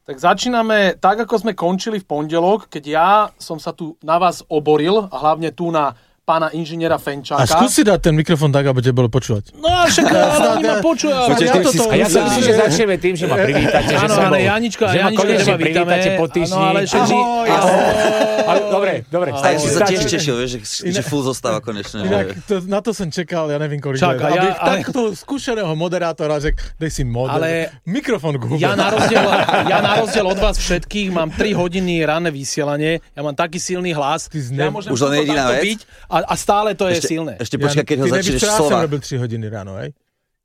Tak začíname tak, ako sme končili v pondelok, keď ja som sa tu na vás oboril, a hlavne tu na pána inžiniera Fenčáka. A skús si dať ten mikrofón tak, aby te bolo počúvať. No však oni ma počujú. A ja si myslím, že začneme tým, že ma privítate. Áno, ale Janička konečne privítate po týždni. Dobre. Či sa tiež tešil, vieš, že full zostáva konečne. Inak na to som čakal, ja neviem koľko. Aby takto skúšeného moderátora, že dej si mikrofón k hubu. Ja na rozdiel od vás všetkých mám 3 hodiny ranné vysielanie, ja mám taký silný hlas, ja môžem už len jediná vec. A stále to je silné. Ešte počkaj, keď ho začneš v slovách. Ty nebyť 3 hodiny ráno, hej?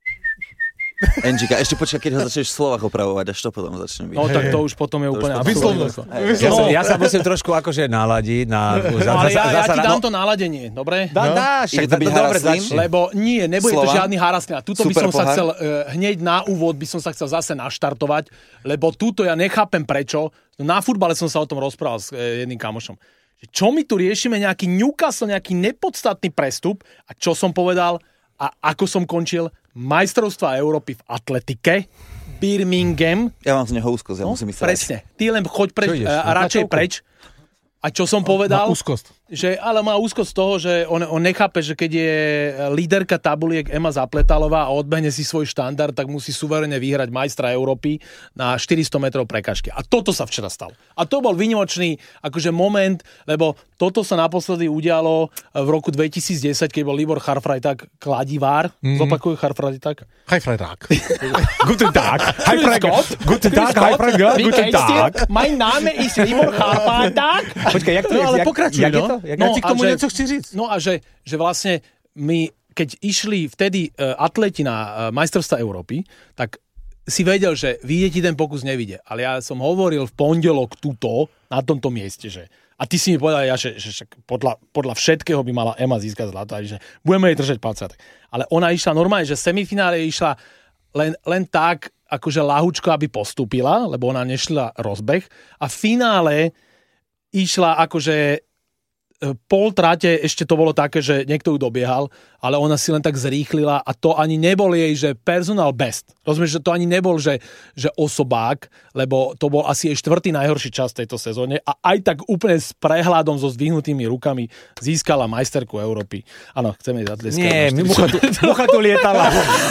Enžika, ešte počkaj, keď ho začneš v slovách opravovať, až to potom začne byť. No tak to už potom je úplne absolútne. Ja sa musím trošku akože naladiť na... Ale ja ti dám to naladenie, dobre? Dáš, ide to byť harasním? Lebo nie, nebude to žiadny harasný. A tuto by som sa chcel, hneď na úvod by som sa chcel zase naštartovať, lebo tuto ja nechápem prečo. Na futbale som sa o tom rozprával s jedným kamošom. Čo my tu riešime, nejaký Newcastle, nejaký nepodstatný prestup a čo som povedal a ako som končil, majstrovstvá Európy v atletike, Birmingham. Ja mám z neho úzkosť, ja musím ísť. Presne, ty len choď preč, radšej preč. A čo som povedal? Má úzkosť. Ale má úzkosť z toho, že on nechápe, že keď je líderka tabuliek Ema Zapletalová a odbehne si svoj štandard, tak musí suverene vyhrať majstra Európy na 400 metrov prekažky. A toto sa včera stalo. A to bol výnimočný akože moment, lebo toto sa naposledy udialo v roku 2010, keď bol Libor Harfreitag kladivár. Zopakujú Harfreitag? Harfreitag. Guten Tag. Guten Tag. Guten Tag. Mein Name ist Libor Harfreitag. Počkaj, jak to je? Ale pokračuj, no. Ja ti k tomu niečo chci říct. No a že vlastne my, keď išli vtedy atleti na majstrovstvá Európy, tak si vedel, že vyjde ti ten pokus, nevyjde. Ale ja som hovoril v pondelok tuto, na tomto mieste, že a ty si mi povedal, že podľa všetkého by mala Ema získať zlato, že budeme jej držať palce. Ale ona išla normálne, že semifinále išla len tak, akože ľahučko, aby postúpila, lebo ona nešla rozbeh. A v finále išla akože pol trate, ešte to bolo také, že niekto ju dobiehal, ale ona si len tak zrýchlila a to ani nebol jej, že personal best. Rozumieš, že to ani nebol, že osobák, lebo to bol asi jej 4. najhorší čas tejto sezóne a aj tak úplne s prehľadom, so zdvihnutými rukami získala majsterku Európy. Áno, chceme ísť zatleskať. Nie, mucha tu lietala.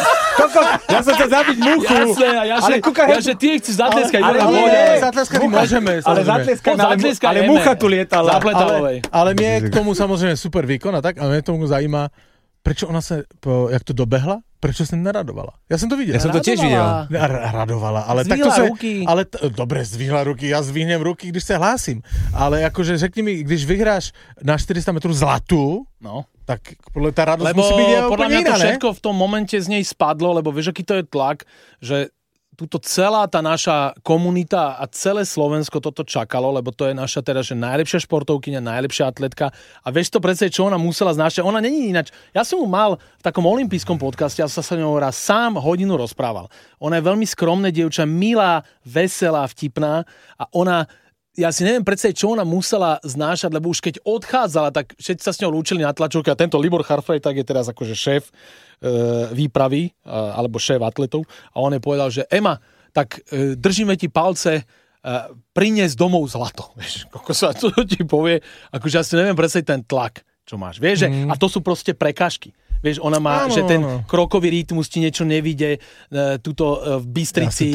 Ja som chcel zabiť muchu. Jasné, že ty chceš zatleskať. Zatleskať môžeme. Ale mucha tu lietala. Ale mne k tomu samozrejme super výkon a tak, ale mne tomu zaujíma, prečo ona sa, jak to dobehla, prečo sa neradovala? Ja som to videl. Ja som to tiež videl. Radovala, ale zdvihla takto ruky. Ale dobre, zdvihla ruky, ja zdvihnem ruky, když sa hlásim. Ale akože řekni mi, když vyhráš na 400 metrů zlatú, no, tak podľa tá radosť lebo musí byť podľa mňa to iná, všetko v tom momente z nej spadlo, lebo vieš, aký to je tlak, že túto celá tá naša komunita a celé Slovensko toto čakalo, lebo to je naša teda, že najlepšia športovkyňa, najlepšia atletka a vieš to predsa, čo ona musela znášať. Ona není ináč. Ja som ju mal v takom olympijskom podcaste, ja sa s ňou raz sám hodinu rozprával. Ona je veľmi skromné dievča, milá, veselá, vtipná a ona, ja si neviem predstaviť, čo ona musela znášať, lebo už keď odchádzala, tak všetci sa s ňou lúčili na tlačovke a tento Libor Harfreitag je teraz akože šéf výpravy alebo šéf atletov a on je povedal, že Ema, tak držíme ti palce, priniesť domov zlato. Vieš, koľko sa to ti povie, akože ja si neviem predstaviť ten tlak, čo máš. Vieš, že, a to sú proste prekažky. Vieš, ona má, že ten krokový rytmus ti niečo nevidie, tuto v Bystrici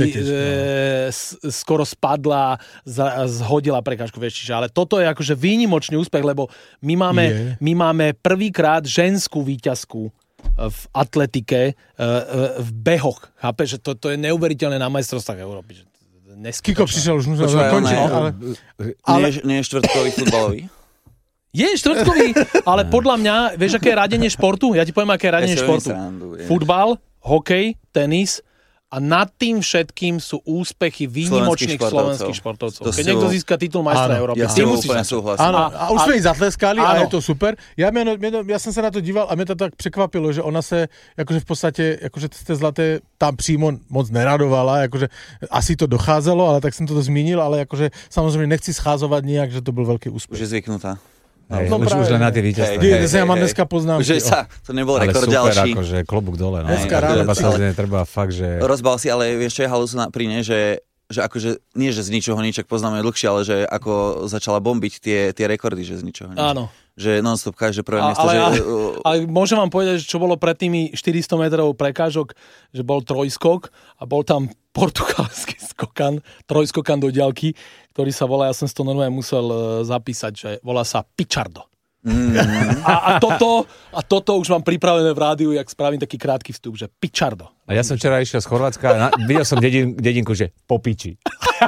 skoro spadla, zhodila prekážku, vieš, čiže, ale toto je akože výnimočný úspech, lebo my máme prvýkrát ženskú víťazku v atletike, v behoch, chápeš, že to je neuveriteľné na majstrovstvách Európy. Kiko prišiel už musel zakončiť, ale... Nie je štvrtkový futbalový? Je štvrtkový, ale podľa mňa, vieš, aké je radenie športu? Ja ti poviem, aké je radenie športu. Futbal, hokej, tenis a nad tým všetkým sú úspechy výnimočných slovenských športovcov. Keď niekto získa titul majstra Európy, ty musíš. Áno, a už sme ich zatleskali a je to super. Ja som sa na to díval a mňa to tak překvapilo, že ona se akože v podstate, akože z té zlaté tam prímo moc neradovala, akože asi to docházelo, ale tak som to zmínil, ale akože samozrejme nechci scházovať nejak, že to bol veľký úspech. Už je zvyknutá. Už len na tie víťazstva. Ja mám dneska poznámky. Že sa, to nebol rekord super, ďalší. akože klobúk dole. No. Dneska ráno. Treba fakt, že... Rozbal si, ale vieš, čo je halus pri nej, že že akože, nie že z ničoho nič, ak poznáme dlhšie, ale že ako začala bombiť tie rekordy, že z ničoho nič. Áno. Že non-stop každé prvé miesto. Ale môžem vám povedať, že čo bolo pred tými 400 metrov prekážok, že bol trojskok a bol tam portugalský skokan, trojskokan do diaľky, ktorý sa volá, ja som si to normálne musel zapísať, že volá sa Pichardo. A toto už mám pripravené v rádiu, jak spravím taký krátky vstup, že Pichardo. A ja som včera išiel z Chorvátska a videl som dedinku, že Popiči.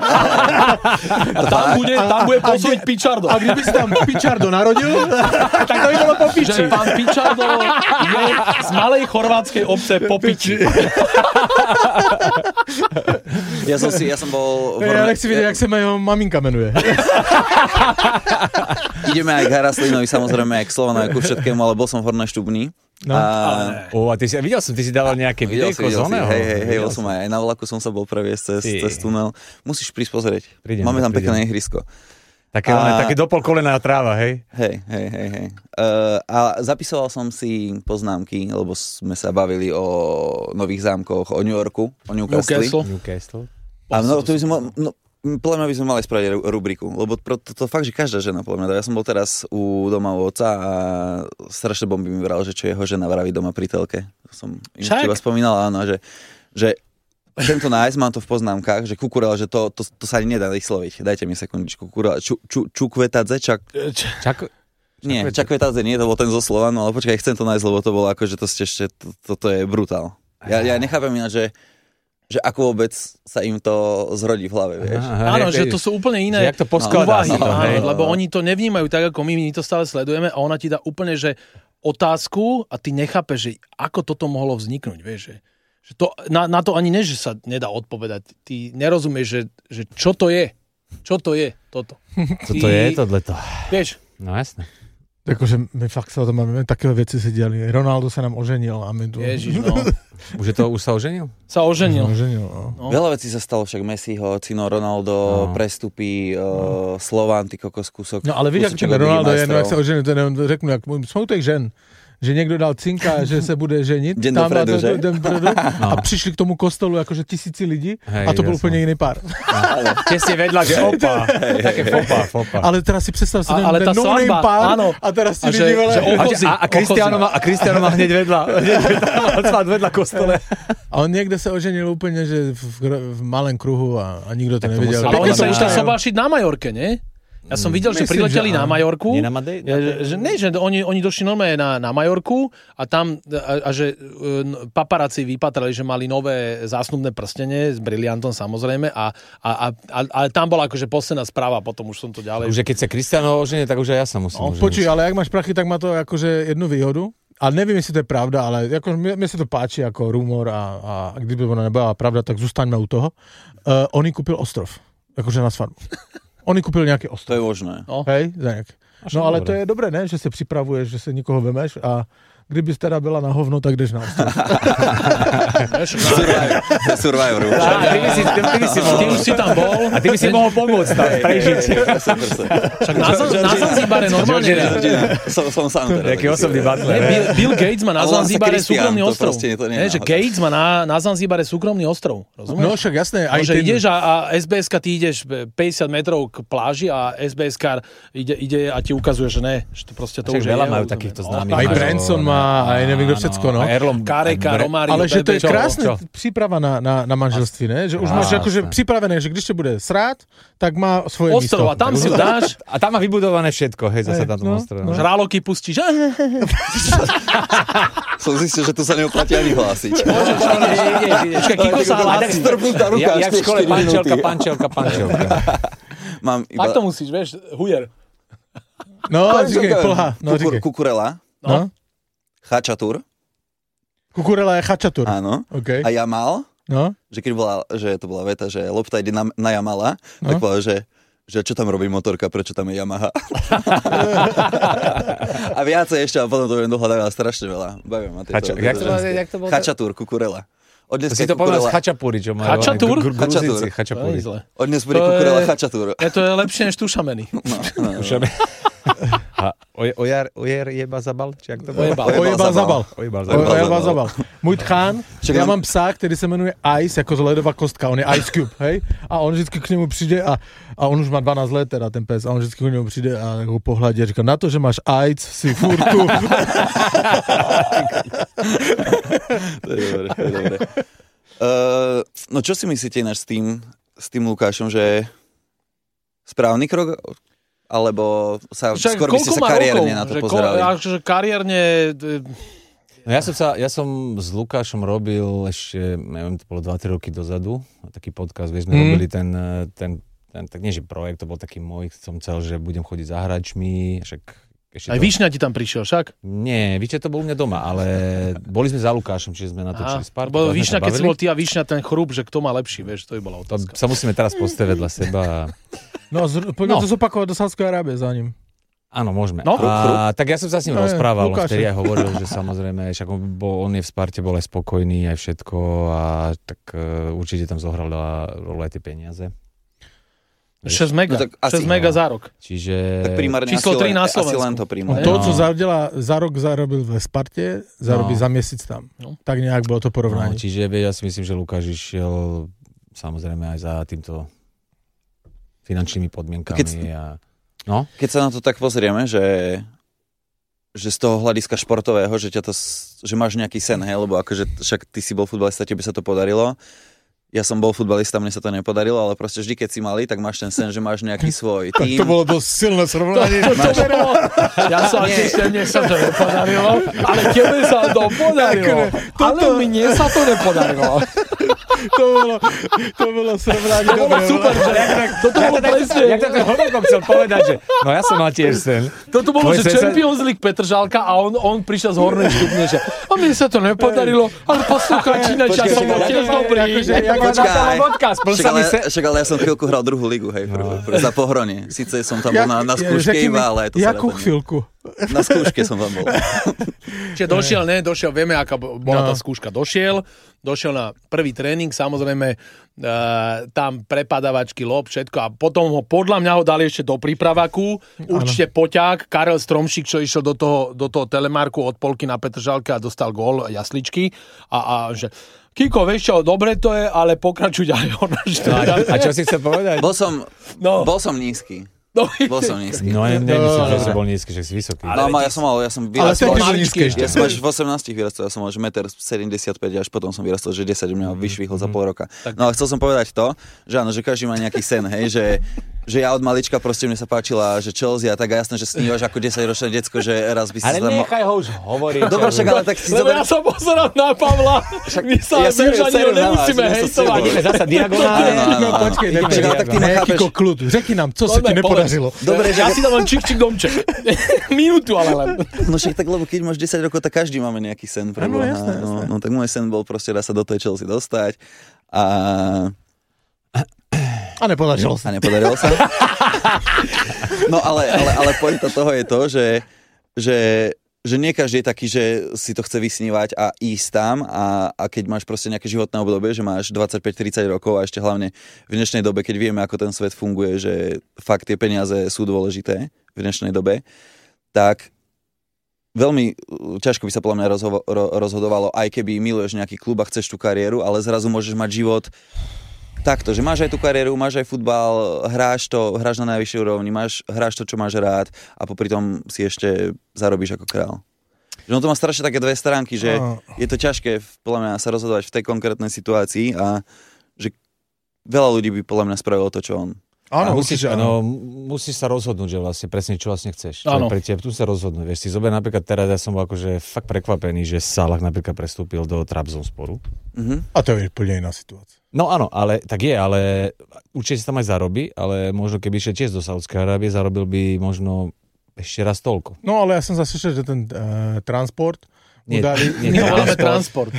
A tam bude pôsobiť Pichardo. A kdyby si tam Pichardo narodil, Tak to by bolo Popiči. Že pán Pichardo je z malej chorvátskej obce Popiči. Ja som bol... ja nechci vidieť, jak sa ma jeho maminka menuje. Ideme aj k Haraslinovi, samozrejme aj k Slovanu, aj ku všetkému, ale bol som v Hornej Štubni. No. A ty si, videl som, ty si dával nejaké videjko z oného. Hej, bol som aj na vlaku som sa bol previesť cez tunel. Musíš prísť pozrieť. Máme tam pekné ihrisko. Také dopol kolená tráva, hej? Hej. A zapisoval som si poznámky, lebo sme sa bavili o nových zámkoch, o New Yorku, o Newcastle. A no, to by sme... Podľa mňa by sme mali spraviť rubriku, lebo to fakt, že každá žena, podľa mňa. Ja som bol teraz doma u otca a strašne bomby mi vral, že čo jeho žena vraví doma pri telke. To som im teba spomínal, áno, že chcem to nájsť, mám to v poznámkach, že kukurela, že to sa ani nedá vysloviť. Dajte mi sekundičku. Kukurela, čukvetadze, Nie, čakvetadze nie, to bol ten zo Slovanu, ale počkaj, chcem to nájsť, lebo to bolo ako, že toto je brutál. Ja nechápem ináč, že ako vôbec sa im to zrodí v hlave, vieš. Áno, že to sú úplne iné jak to poskladá úvahy, lebo oni to nevnímajú tak, ako my to stále sledujeme a ona ti dá úplne, že otázku a ty nechápeš, že ako toto mohlo vzniknúť, vieš, že to, na to ani že sa nedá odpovedať. Ty nerozumieš, že čo to je. Čo to je toto? Co to je tohleto? Vieš? No jasne. Takže my fakt sa o tom máme, takové veci sa diali. Ronaldo sa nám oženil a my tu... Ježiš, no. Už sa oženil? Sa oženil. No. Veľa vecí sa stalo, však Messiho, Cino, Ronaldo, prestupy, Slovan, ty kokos kúsok. No ale víš, jak ten Ronaldo je, no jak sa oženil, to řeknu, jak smutek žen. Že niekto dal cinka, že sa bude ženiť. Den dopredu, že? A prišli k tomu kostolu akože tisíci ľudí a to bol úplne iný pár. Tesne vedľa, že opa. Také fopa. Ale teraz si predstav si ten no-name pár a teraz si ľudí veľa. A Cristiano má hneď vedľa kostole. A on niekde sa oženil úplne, že v malém kruhu a nikto to nevedel. Ale oni sa išli sobášiť na Majorke, nie? Ja som videl, že prileteli na Majorku. Nie na Madej? Že oni došli normálne na Majorku a tam, že paparáci vypatrali, že mali nové zásnubné prstenie s briliantom samozrejme ale tam bola akože posledná správa, potom už som to ďalej. Už keď sa Cristiano oženie, tak už aj ja sa musím oženiť. Počuj, ale ak máš prachy, tak má to akože jednu výhodu. A neviem, jestli to je pravda, ale ako, mne sa to páči ako rumor a kdyby ona nebola pravda, tak zostaňme u toho. On kúpil ostrov, akože na svadbu. Oni kúpili nejaký ostrov. To je možné. No. Hej, no ale to je dobré, ne? Že sa pripravuješ, že sa nikoho vemeš a kdyby teda byla na hovno, tak jdeš na ostrov. Survivor. Ty už si tam bol. A ty by si mohol pomôcť tam prežiť. Však na Zanzibare normálne. Som sám teraz. Jaký osobný butler. Bill Gates má na Zanzibare súkromný ostrov. Že Gates má na Zanzibare súkromný ostrov. Rozumieš? No však jasné. Že ideš a SBS-ka, ty ideš 50 metrov k pláži a SBS-kar ide a ti ukazuje, že ne. Že to proste to už je. Veľa majú takýchto známych. Aj Branson má, aj neviem kto všetko, no. Kareka, Romário. Ale že to je krásne príprava na manželství, ne? Že už máš akože pripravené, že když te bude srát, tak má svoje místo. Ostrov a tam si dáš. A tam má vybudované všetko, hej, zase na tom ostrove. Žraloky pustíš. Som zistil, že tu sa neoplatí ani hlásiť. Kiko sa hlási. Jak v škole pančelka. Tak to musíš, vieš, hujer. No, říkaj, plha. Kukurela. No. Chačatúr. Kukurela je chačatúr. Áno. Okay. A Jamal. No. Že to bola veta, že lopta ide na Jamala, tak povedal, že čo tam robí motorka, prečo tam je Yamaha. A viacej ešte, a potom to viem dohľadať, ale strašne veľa. Bavím ma tieto. Jak to bolo? Chačatúr, Kukurela. Si to povedal z Chačapúry, čo majú. Chačatúr? Chačapúry. Od dnes bude Kukurela Chačatúr. To je lepšie než tušameny. Tušameny. A Ojer jeba zabal? Či jak to bylo? Ojebal zabal. Můj tchán, já mám psa, který se jmenuje Ice, jako ledová kostka, on je Ice Cube, hej? A on vždycky k němu přijde a on už má 12 let teda ten pes, a on vždycky k němu přijde a ho pohladí a říká, na to, že máš AIDS, si furt tu. To je dobré. No čo si myslíte ináč s tým Lukášom, že správny krok? Alebo skôr by ste sa kariérne na to pozerali? Kariérne... No ja som s Lukášom robil ešte, neviem, to bolo 2-3 roky dozadu, taký podcast, vieš, sme robili ten, tak nie že projekt, to bol taký môj, som chcel, že budem chodiť za hráčmi, však aj Višňa ti tam prišiel, však? Nie, Višňa to bol u mňa doma, ale boli sme za Lukášom, čiže sme natočili Spartu. Bo Višňa, keď si bol ty a Višňa ten chrup, že kto má lepší, vieš, to by bola otázka. To sa musíme teraz postaviť vedľa seba. Poďme to zopakovať do Saudskej Arábie za ním. Áno, môžeme. No? Tak ja som sa s ním rozprával, vtedy aj hovoril, že samozrejme, však on je v Sparte, bol aj spokojný, aj všetko a tak určite tam zohral rolu aj tie peniaze. 6 mega za rok. Čiže... Tak primárne číslo 3 na Slovensku. Asi len to primárne. To, co za rok zarobil ve Sparte, zarobí za měsíc tam. No. Tak nejak bolo to porovnanie. No, čiže ja si myslím, že Lukáš išiel samozrejme aj za týmto finančnými podmienkami. Keď sa na to tak pozrieme, že z toho hľadiska športového, že máš nejaký sen, hej, lebo akože však ty si bol futbalista, tebe sa to podarilo. Ja som bol futbalista, mne sa to nepodarilo, ale proste vždy, keď si malý, tak máš ten sen, že máš nejaký svoj tým. To bolo dosť silné srovnanie. Ja som tiež, mne sa to nepodarilo, ale tebe sa to podarilo. Ale mne sa to nepodarilo. To bolo srovnanie. To bolo super, že toto bolo presne. Jak to ten Honokom chcel povedať, že no ja som mal tiež sen. Toto bolo, že Champions League Petržalka a on prišiel z hornej stupne, že a mne sa to nepodarilo, ale poslucháči na čas som bol tiež dobrý. Však ale ja som chvíľku hral druhú ligu, hej, za Pohronie. Sice som tam bol na skúške iba, ale to sa jakú chvíľku? Na skúške som tam bol. Čiže došiel, vieme, aká bola tá skúška. Došiel na prvý tréning, samozrejme tam prepadávačky, lob, všetko a potom podľa mňa ho dali ešte do prípravaku, určite poťák, Karel Stromšík, čo išiel do toho telemarku od polky na Petržalke a dostal gól, jasličky a že Kiko, vieš čo, dobre to je, ale pokračuj ďalej. A čo si chcel povedať? Bol som nízky. Bol som nízky. No nemyslím, že si bol nízky, že si vysoký. No, ja som vyrastal. Ja som až v 18 vyrastal, ja som mal 1,75 m, až potom som vyrastal, že 10 mňa vyšvihol za pol roka. No ale chcel som povedať to, že áno, že každý má nejaký sen, hej, že ja od malička proste mne sa páčila, že Chelsea a tak a jasné, že snívaš ako 10-ročné decko, že raz by si ale nechaj ho už hovoriť. Dobre, však ale tak si zober... Ja som pozerať na Pavla. My sa ani nemusíme hejtovať. Ideme zasa diagonálne. No, počkej, tak ty ma chápeš. Kľud, řekni nám, co sa ti nepodařilo. Dobre, ja si dávam čik domček. Minútu ale len. No však tak, lebo keď máš 10 rokov, tak každý máme nejaký sen. No tak môj sen bol proste raz sa do tej Chelsea dostať a nepodarilo sa. No ale pointa toho je to, že nie každý je taký, že si to chce vysnívať a ísť tam a keď máš proste nejaké životné obdobie, že máš 25-30 rokov a ešte hlavne v dnešnej dobe, keď vieme, ako ten svet funguje, že fakt tie peniaze sú dôležité v dnešnej dobe, tak veľmi ťažko by sa podľa mňa rozhodovalo, aj keby miluješ nejaký klub a chceš tú kariéru, ale zrazu môžeš mať život takto, že máš aj tú kariéru, máš aj futbal, hráš na najvyššej úrovni, hráš to, čo máš rád a popri tom si ešte zarobíš ako král. Že on to má strašne také dve stránky, že je to ťažké podľa mňa sa rozhodovať v tej konkrétnej situácii a že veľa ľudí by podľa mňa spravilo to, čo on. Áno, musíš sa rozhodnúť, že vlastne presne čo vlastne chceš. Čo je pre teba, tu sa rozhodnúť. Vieš, si zober napríklad teraz, ja som bol akože fakt prekvapený, že Salah napríklad prestúpil do Trabzonsporu. A to je úplne iná situácia. No áno, ale tak je, ale určite si tam aj zarobí, ale možno keby išiel tiež do Saudskej Arábie, zarobil by možno ešte raz toľko. No ale ja som zaslyšel, že ten transport Nevoláme transport.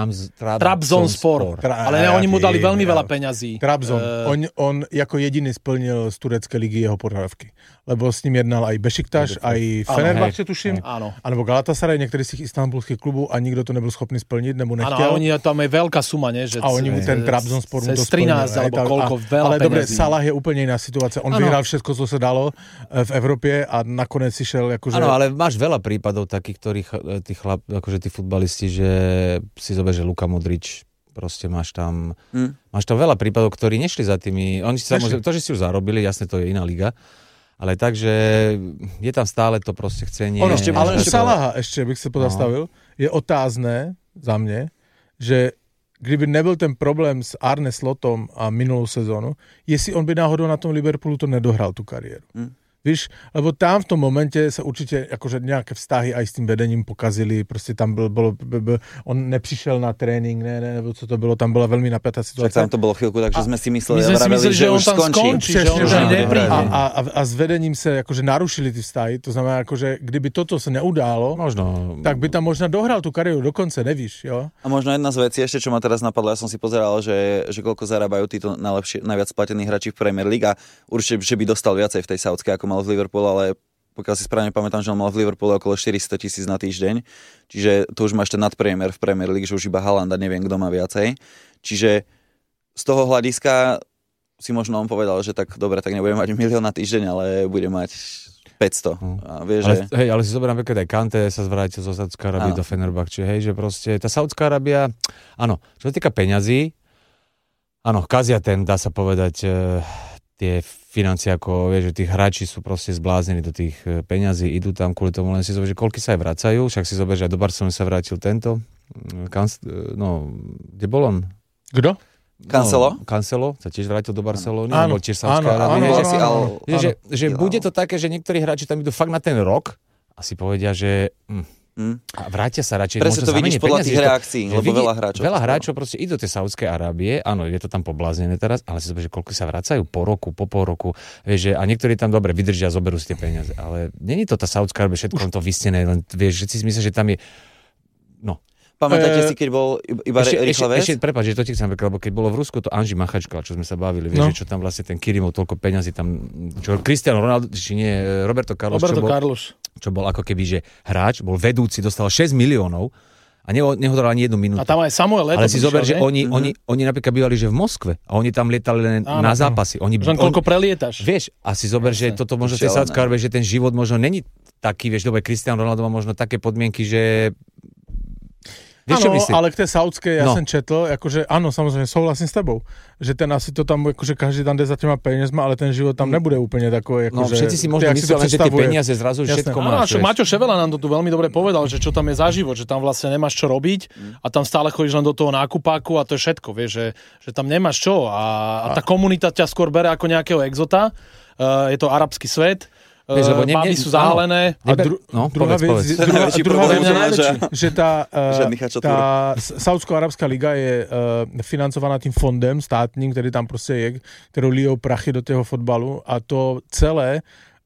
Trabzonspor. Ale oni mu dali veľmi veľa peňazí. Trabzon. On jako jediný splnil z turecké ligy jeho požadavky. Lebo s ním jednal aj Bešiktaš, aj Fenerbahče, tuším. Alebo Galatasaray, niektorý z tých istanbulských klubov a nikto to nebyl schopný splniť, nebo nechtěl. Áno, a tam je veľká suma, ne? Že a oni mu ten Trabzonspor mu to splnil. 13 alebo koľko, veľa ale peňazí. dobre, Salah je úplne iná situácia. On vyhral všetko, co sa dalo v Európe a nakoniec si šel akože... Áno, ale máš veľa prípadov takých, ktorých tí futbalisti, že si zober, že Luka Modrič, proste máš tam veľa prípadov, ktorí nešli za tými, oni samozrejme, to, že si už zarobili, jasne, to je iná liga, ale takže je tam stále to proste chcenie. Ale ešte Salaha, ešte bych sa pozastavil, je otázne za mne, že kdyby nebyl ten problém s Arne Slotom a minulou sezónu, jestli on by náhodou na tom Liverpoolu to nedohral tu kariéru. Víš, lebo tam v tom momente sa určite akože nejaké vztahy aj s tým vedením pokazili, proste tam on nepřišel na trénink, nebo co to bylo, tam bola veľmi napätá situácia. Tak tam to bolo chvíľku, takže sme si mysleli, že už skončí. Že už nepríde. A s vedením sa akože narušili tí vztahy, to znamená, akože kdyby toto sa neudálo, tak by tam možno dohral tú kariéru dokonce, nevíš, jo? A možno jedna z vecí ešte, čo ma teraz napadlo, ja som si pozeral, že koľko zarábajú títo najviac platení hráči v Premier League a určite, že by dostal viacej v tej saúdskej, ako mal v Liverpoole, ale pokiaľ si správne pamätám, že on mal v Liverpoole okolo 400,000 na týždeň, čiže to už máš ten nadpriemer v Premier League, že už iba Haaland a neviem, kto má viacej. Čiže z toho hľadiska si možno on povedal, že tak dobre, tak nebudem mať 1 000 000 na týždeň, ale bude mať 500. A vieš, ale si zoberám, keď aj Kante sa zvrátil zo Saudská Arábie do Fenerbahče, hej, že proste tá Saudská Arábia, áno, čo sa týka peňazí, áno, kazia ten, dá sa povedať, tie financie, ako vieš, že tí hráči sú proste zbláznení do tých peňazí, idú tam kvôli tomu, len si zober, že koľky sa aj vracajú, však si zober, že aj do Barcelony sa vrátil tento, kde bol on? Kto? Cancelo sa tiež vrátil do Barcelony, alebo tiež Saudská Arábia. Že bude to také, že niektorí hráči tam idú fakt na ten rok a si povedia, že a vrátia sa radšej presne to vidíš podľa tých reakcií, lebo veľa hráčov proste idú do tej Saúdskej Arábie, áno, je to tam pobláznené teraz, ale si zober, že koľko sa vracajú po roku, po pol roku, vieš, že a niektorí tam dobre vydržia, zoberú si tie peniaze, ale není to tá Saudská Arábia všetko to vystené, len vieš, že si myslíš, že tam je Pamätáte si, keď bol iba rýchla vec? Ešte, prepáč, že to ti chcem povedať, lebo keď bolo v Rusku to Anži Machačka, čo sme sa bavili, vieš, že čo tam vlastne ten Kirimov toľko peňazí tam, čo Cristiano Ronaldo, či nie, Roberto Carlos, čo bol ako keby, že hráč, bol vedúci, dostal 6 miliónov a nehodral ani 1 minútu. A tam aj Samuel Eto'o. Ale si zober, že oni napríklad bývali, že v Moskve a oni tam lietali len na zápasy. Koľko prelietaš. Vieš, a si zober, že toto možno tej Saudská Arábie, že ten život možno není taký, vieš, dobre, Cristiano Ronaldo má možno také podmienky, že áno, ale k tej saúdskej ja som četl, akože áno, samozrejme, súhlasím s tebou, že ten asi to tam, akože každý tam jde za těma peniazma, ale ten život tam nebude úplne takový, akože... No, všetci si možno mysleli, že tie peniaze zrazu všetko máš. Maťo Ševela nám to tu veľmi dobre povedal, že čo tam je za život, že tam vlastne nemáš čo robiť a tam stále chodíš len do toho nákupáku a to je všetko, vieš, že tam nemáš čo a tá komunita ťa skôr bere ako nejakého exota, je to arabský svet. Baby sú zahalené. Druhá vec, že tá Saúdsko-arabská liga je financovaná tým fondem státním, ktorý tam proste je, ktorou lijou prachy do toho fotbalu a to celé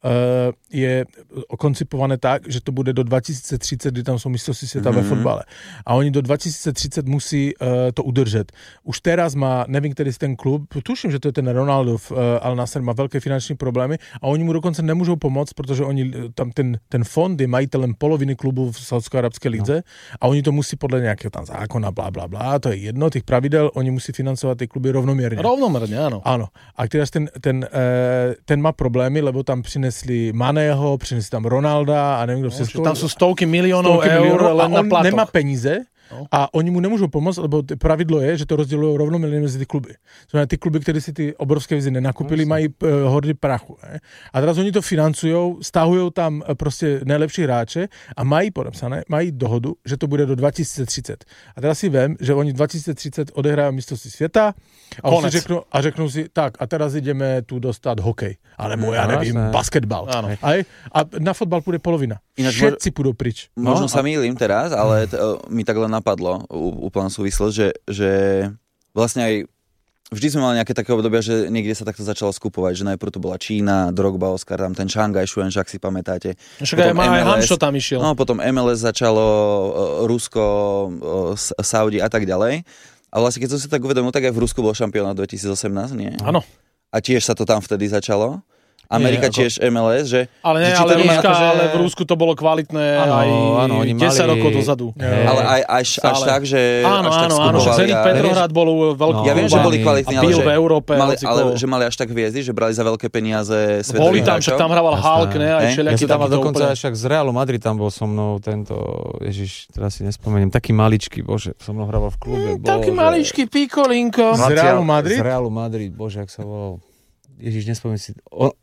je koncipované tak, že to bude do 2030, kdy tam sú mistrovství sveta ve fotbale. A oni do 2030 musí to udržet. Už teraz má, nevím, který je ten klub, tuším, že to je ten Ronaldov, Al Nassr má velké finanční problémy a oni mu dokonce nemůžou pomoct, protože oni tam ten fond je majitelem poloviny klubu v Saúdsko-arabské lize a oni to musí podle nějakého tam zákona, bla, bla, bla, to je jedno, těch pravidel, oni musí financovat ty kluby rovnoměrně. Rovnoměrně, ano. Ano. A teraz ten má problémy, lebo tam přinesli Maného, přinesli tam Ronalda a neviem, kto všetko. Tam sú stovky miliónov eur len na platoch. Nemá peníze a oni mu nemôžu pomôcť, lebo pravidlo je, že to rozdeľujú rovnomerne mezi ty kluby. Znamená, ty kluby, ktoré si ty obrovské vizi nenakúpili, mají hordy prachu. Ne? A teraz oni to financujou, stahujú tam proste najlepší hráče a mají podepsané, mají dohodu, že to bude do 2030. A teraz si viem, že oni 2030 odehrajú mistrovství sveta a řeknú si, tak a teraz ideme tu dostať hokej, alebo ja nevím, basketbal. A na fotbal pôjde polovina. Všetci pôjdu prič. Možno sa mýlim teraz, ale mi tak len napadlo úplná súvislosť, že vlastne aj vždy sme mali nejaké také obdobia, že niekde sa takto začalo skupovať, že najprv tu bola Čína, Drogba, Oscar, tam ten Shanghai Shuengsha, ak si pamätáte. Však aj Hamšo tam išiel. No, potom MLS začalo, Rusko, Saudi a tak ďalej. A vlastne, keď som si tak uvedomil, tak aj v Rusku bol šampiónat 2018, nie? Áno. A tiež sa to tam vtedy začalo. Amerika tiež MLS, že... Ale nie, ale v Rusku to bolo kvalitné áno, aj 10 rokov dozadu. Ale až tak, že... Áno, že Zenit Petrohrad bol veľký. Ja viem, že boli kvalitní, ale v Európe. Ale že mali až tak hviezdy, že brali za veľké peniaze svetových hráčov. Boli tam, však tam hrával Hulk, ne? Aj všelijaký tam dokonca však z Realu Madrid tam bol so mnou tento, Ježiš, teraz si nespomeniem, taký maličký, bože, so mnou hrával v klube. Taký maličký pikolinko. Z Realu Madrid? Z Realu Madrid, bože, ak sa volal. Ježiš, nespomeniem si...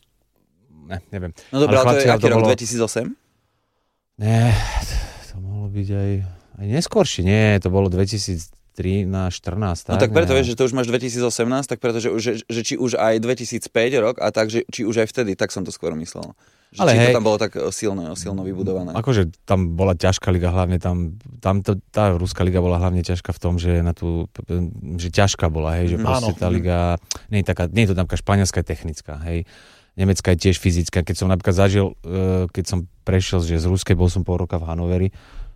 neviem. No dobré, ale to je aký rok, 2008? Nie, to mohlo byť aj neskôršie. Nie, to bolo 2003 na 14. No tak preto vieš, že to už máš 2018, tak preto, že či už aj 2005 rok a tak, že či už aj vtedy, tak som to skôr myslel. Že ale či to tam bolo tak silno vybudované. Akože tam bola ťažká liga, hlavne tá ruská liga bola hlavne ťažká v tom, že že ťažká bola, hej, že proste tá liga, nie je to tam taká španielská, technická, hej. Nemecká je tiež fyzická. Keď som napríklad zažil, keď som prešiel, že z Ruskej, bol som pol roka v Hannoveri,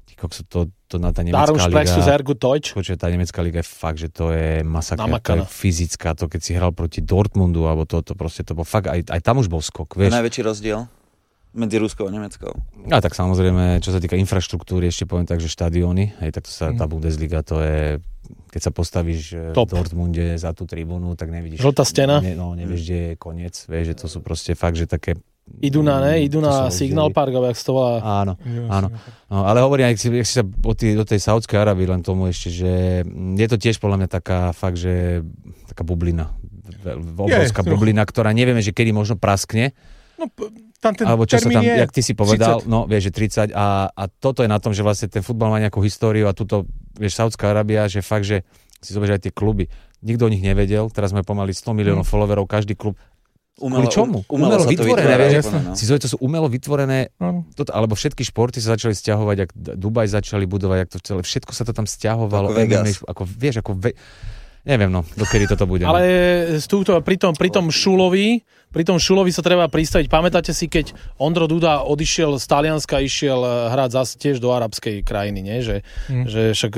to na tá nemecká liga... Tá nemecká liga je fakt, že to je masakra, to je fyzická. To keď si hral proti Dortmundu, alebo to proste, to bol fakt, aj tam už bol skok, vieš. A najväčší rozdiel medzi Ruskou a Nemeckou? A tak samozrejme, čo sa týka infraštruktúry, ešte poviem tak, že štadióny, hej, tak to sa, tá Bundesliga, to je... Keď sa postavíš v Dortmunde za tú tribúnu, tak nevidíš... Žltá stena. Nevieš, kde je koniec. Vieš, že to sú proste fakt, že také... Idú na Signal Park, alebo jak sa to volá. Áno. No, ale hovorím, ak si sa do tej Saudskej Arábii, len tomu ešte, že je to tiež podľa mňa taká fakt, že taká bublina. Obrovská bublina, ktorá nevieme, že kedy možno praskne. No, tam ten alebo čo sa tam, jak ty si povedal, 30. no vieš, že 30 a toto je na tom, že vlastne ten futbal má nejakú históriu a tuto, vieš, Saudská Arábia, že fakt, že si zoberieš aj tie kluby. Nikto o nich nevedel, teraz sme pomaly 100 miliónov followerov, každý klub. Kvôli čomu? Umelo vytvorené, vieš, to sú umelo vytvorené, alebo všetky športy sa začali sťahovať, jak Dubaj začali budovať, jak to celé, všetko sa to tam sťahovalo. Neviem, dokedy toto bude. Ale pri tom Šulovi sa treba pristaviť. Pamätáte si, keď Ondro Duda odišiel z Talianska, išiel hrať zase tiež do arabskej krajiny, nie? Že však...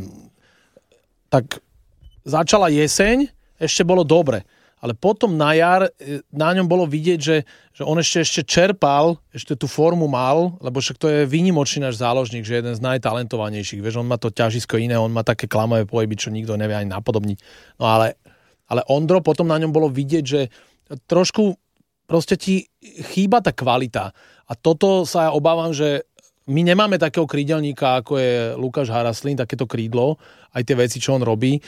Tak začala jeseň, ešte bolo dobre. Ale potom na jar na ňom bolo vidieť, že on ešte čerpal, ešte tú formu mal, lebo však to je výnimočný náš záložník, že jeden z najtalentovanejších. Vieš, on má to ťažisko iné, on má také klamavé pohyby, čo nikto nevie ani napodobniť. No ale Ondro, potom na ňom bolo vidieť, že trošku proste ti chýba tá kvalita. A toto sa ja obávam, že my nemáme takého krídelníka, ako je Lukáš Haraslín, takéto krídlo, aj tie veci, čo on robí.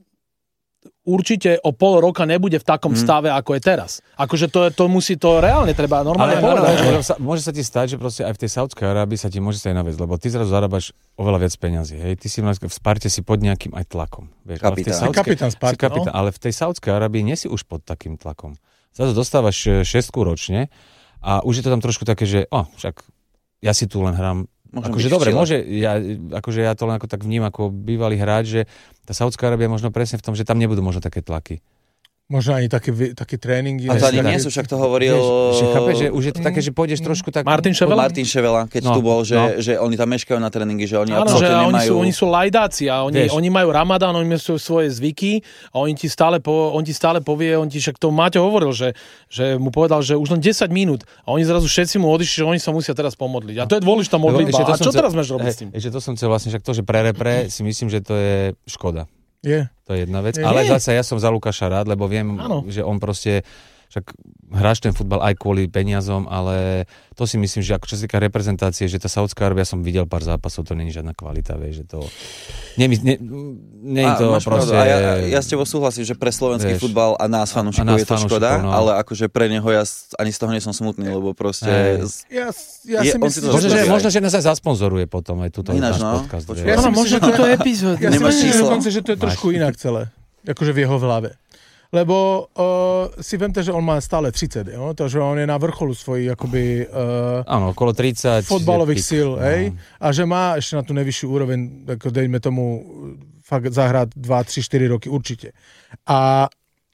Určite o pol roka nebude v takom stave, ako je teraz. Akože to reálne treba normálne povedať. Môže sa ti stať, že proste aj v tej Saudskej Arábii sa ti môže stať jedna vec, lebo ty zrazu zarábaš oveľa viac peňazí. Hej? Ty si v Sparte si pod nejakým aj tlakom. Vieš? Kapitán Sparty. Ale v tej Saudskej Arábii nie si už pod takým tlakom. Zrazu dostávaš 6 ročne a už je to tam trošku také, že však ja si tu len hrám. Akože dobre, ja to len ako tak vnímam ako bývalý hráč, že tá Saudská Arábia možno presne v tom, že tam nebudú možno také tlaky. Možno ani také tréningy. A to ani nie sú, však to hovoril... Chápeš, že už je to také, že pôjdeš trošku tak... Martin Ševela, keď tu bol, že oni tam meškajú na tréningy, že oni absolútne nemajú... Oni sú lajdáci a oni majú Ramadán, oni majú svoje zvyky a on ti stále povie, však to Maťo hovoril, že mu povedal, že už len 10 minút a oni zrazu všetci mu odišli, že oni sa musia teraz pomodliť. A to je dôležitá modlitba. A čo teraz máš robiť s tým? Ešte to som chcel vlastne, však to, že pre repre si myslím, že to je škoda. To je jedna vec, ale zase ja som za Lukáša rád, lebo viem, že on proste, však hráš ten futbal aj kvôli peniazom, ale to si myslím, že ako čo sa týka reprezentácie, že tá Saudská Arábia, som videl pár zápasov, to není žiadna kvalita, vieš, že to... Nie je to proste... Ja s tebou súhlasím, že pre slovenský futbal a nás fanúšikov je to škoda, ale akože pre neho ja ani z toho nie som smutný, lebo proste... Ja si myslím, možno, že nás aj zasponzoruje potom aj túto náš podcast. Možno túto epizódu. Ja si myslím, že to je trošku inak celé, akože v jeho hlave. Lebo si vemte, že on má stále 30, jo? Takže on je na vrcholu svojich akoby áno, okolo 30 fotbalových síl, hej? A že má ešte na tú najvyššiu úroveň, ako dejme tomu fakt zahrát 2, 3, 4 roky určitě. A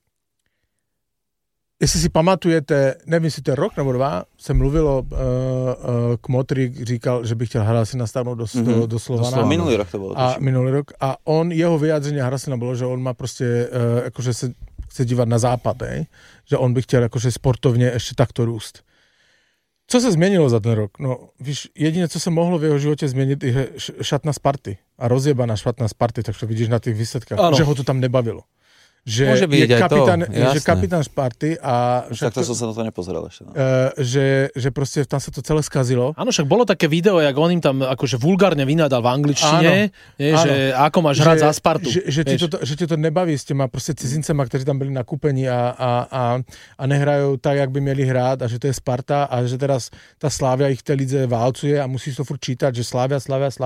jestli si pamatujete, nevím, jestli to je rok nebo 2, se mluvilo, Kmotrík říkal, že by chtěl Hrasina stáhnout do Slovana. Minulý rok to bylo. Minulý rok. A jeho vyjádření Hrasina bylo, že on má prostě, jakože se chce dívat na západ, že on by chtěl jakože sportovně ještě takto růst. Co se změnilo za ten rok? No, víš, jediné, co se mohlo v jeho životě změnit, je šatna Sparty a rozjebaná šatna Sparty, tak to vidíš na těch výsledkách, že ho to tam nebavilo. Že je kapitán Sparty a... Tak to som sa na to nepozeral ešte. No. Že proste tam sa to celé skazilo. Áno, však bolo také video, jak on im tam akože vulgárne vynádal v angličtine, že ako máš hrať za Spartu. Že ti to nebaví s těma prostě cizincema, kteří tam byli nakúpení a nehrajú tak, jak by měli hrát a že to je Sparta a že teraz ta Slavia ich v té lidze válcuje a musíš to furt čítať, že Slavia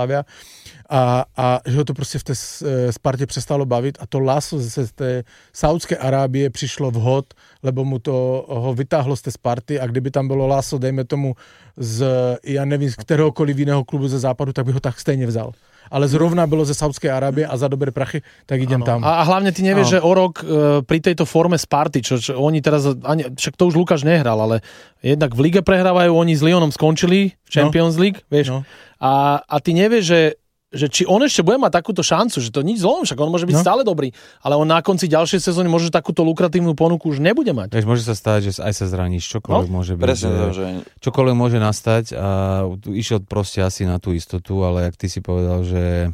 a že ho to prostě v té Spartě přestalo bavit a to laso z té Saudské Arábie přišlo vhod, lebo mu to ho vytáhlo z té Sparty a kdyby tam bylo laso, dejme tomu já nevím, z kteréhokoliv jiného klubu ze západu, tak by ho tak stejně vzal. Ale zrovna bylo ze Saudské Arábie a za dobré prachy, tak idem tam. A hlavne ty nevieš, že o rok pri tejto forme Sparty, čo oni teraz, však to už Lukáš nehral, ale jednak v lige prehrávajú, oni s Lyonom skončili v Champions League, vieš. No. A ty nevieš, že či on ešte bude mať takúto šancu, že to nič zlom, však on môže byť stále dobrý, ale on na konci ďalšej sezóny môže takúto lukratívnu ponuku už nebude mať. Vieš, môže sa stať, že aj sa zraníš, čokoľvek môže byť. Presne, čokoľvek môže nastať a išiel proste asi na tú istotu, ale jak ty si povedal, že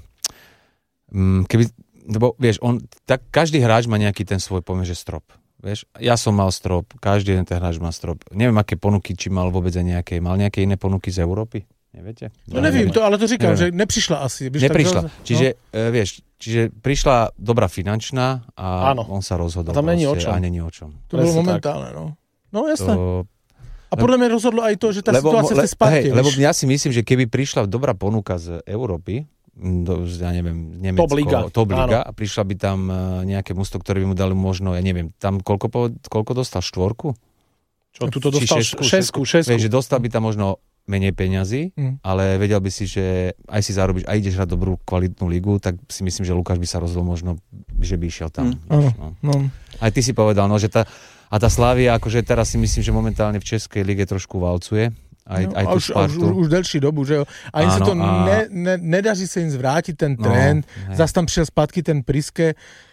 keby, lebo vieš, tak každý hráč má nejaký ten svoj, poviem, že strop. Vieš, ja som mal strop, každý jeden ten hráč má strop. Neviem, aké ponuky, či mal vôbec aj mal nejaké iné ponuky z Európy? Neviete? No nevím, ale to říkám, že nepřišla asi. Nepřišla. Čiže prišla dobrá finančná a on sa rozhodol. A tam není o čom. A není o čom. To bolo momentálne, no. No jasné. A podľa mňa rozhodlo aj to, že tá situácia v tej Sparte. Lebo ja si myslím, že keby prišla dobrá ponuka z Európy, ja neviem, Nemecko, Top Liga a prišla by tam nejaké mužstvo, ktoré by mu dali možno, ja neviem, tam koľko dostal? 4? Čo, tuto dostal 6. Vieš, že dostal by tam možno menej peňazí, ale vedel by si, že aj si zarobíš, aj ideš hrať dobrú kvalitnú ligu, tak si myslím, že Lukáš by sa rozhodol možno, že by išiel tam. No. Aj ty si povedal, no, že tá Slavia, akože teraz si myslím, že momentálne v Českej lige trošku valcuje. Aj tú Spartu. Už delší dobu, že jo. A im sa to nedaří sa im zvrátiť ten trend. Zas tam přišel zpátky ten Priske.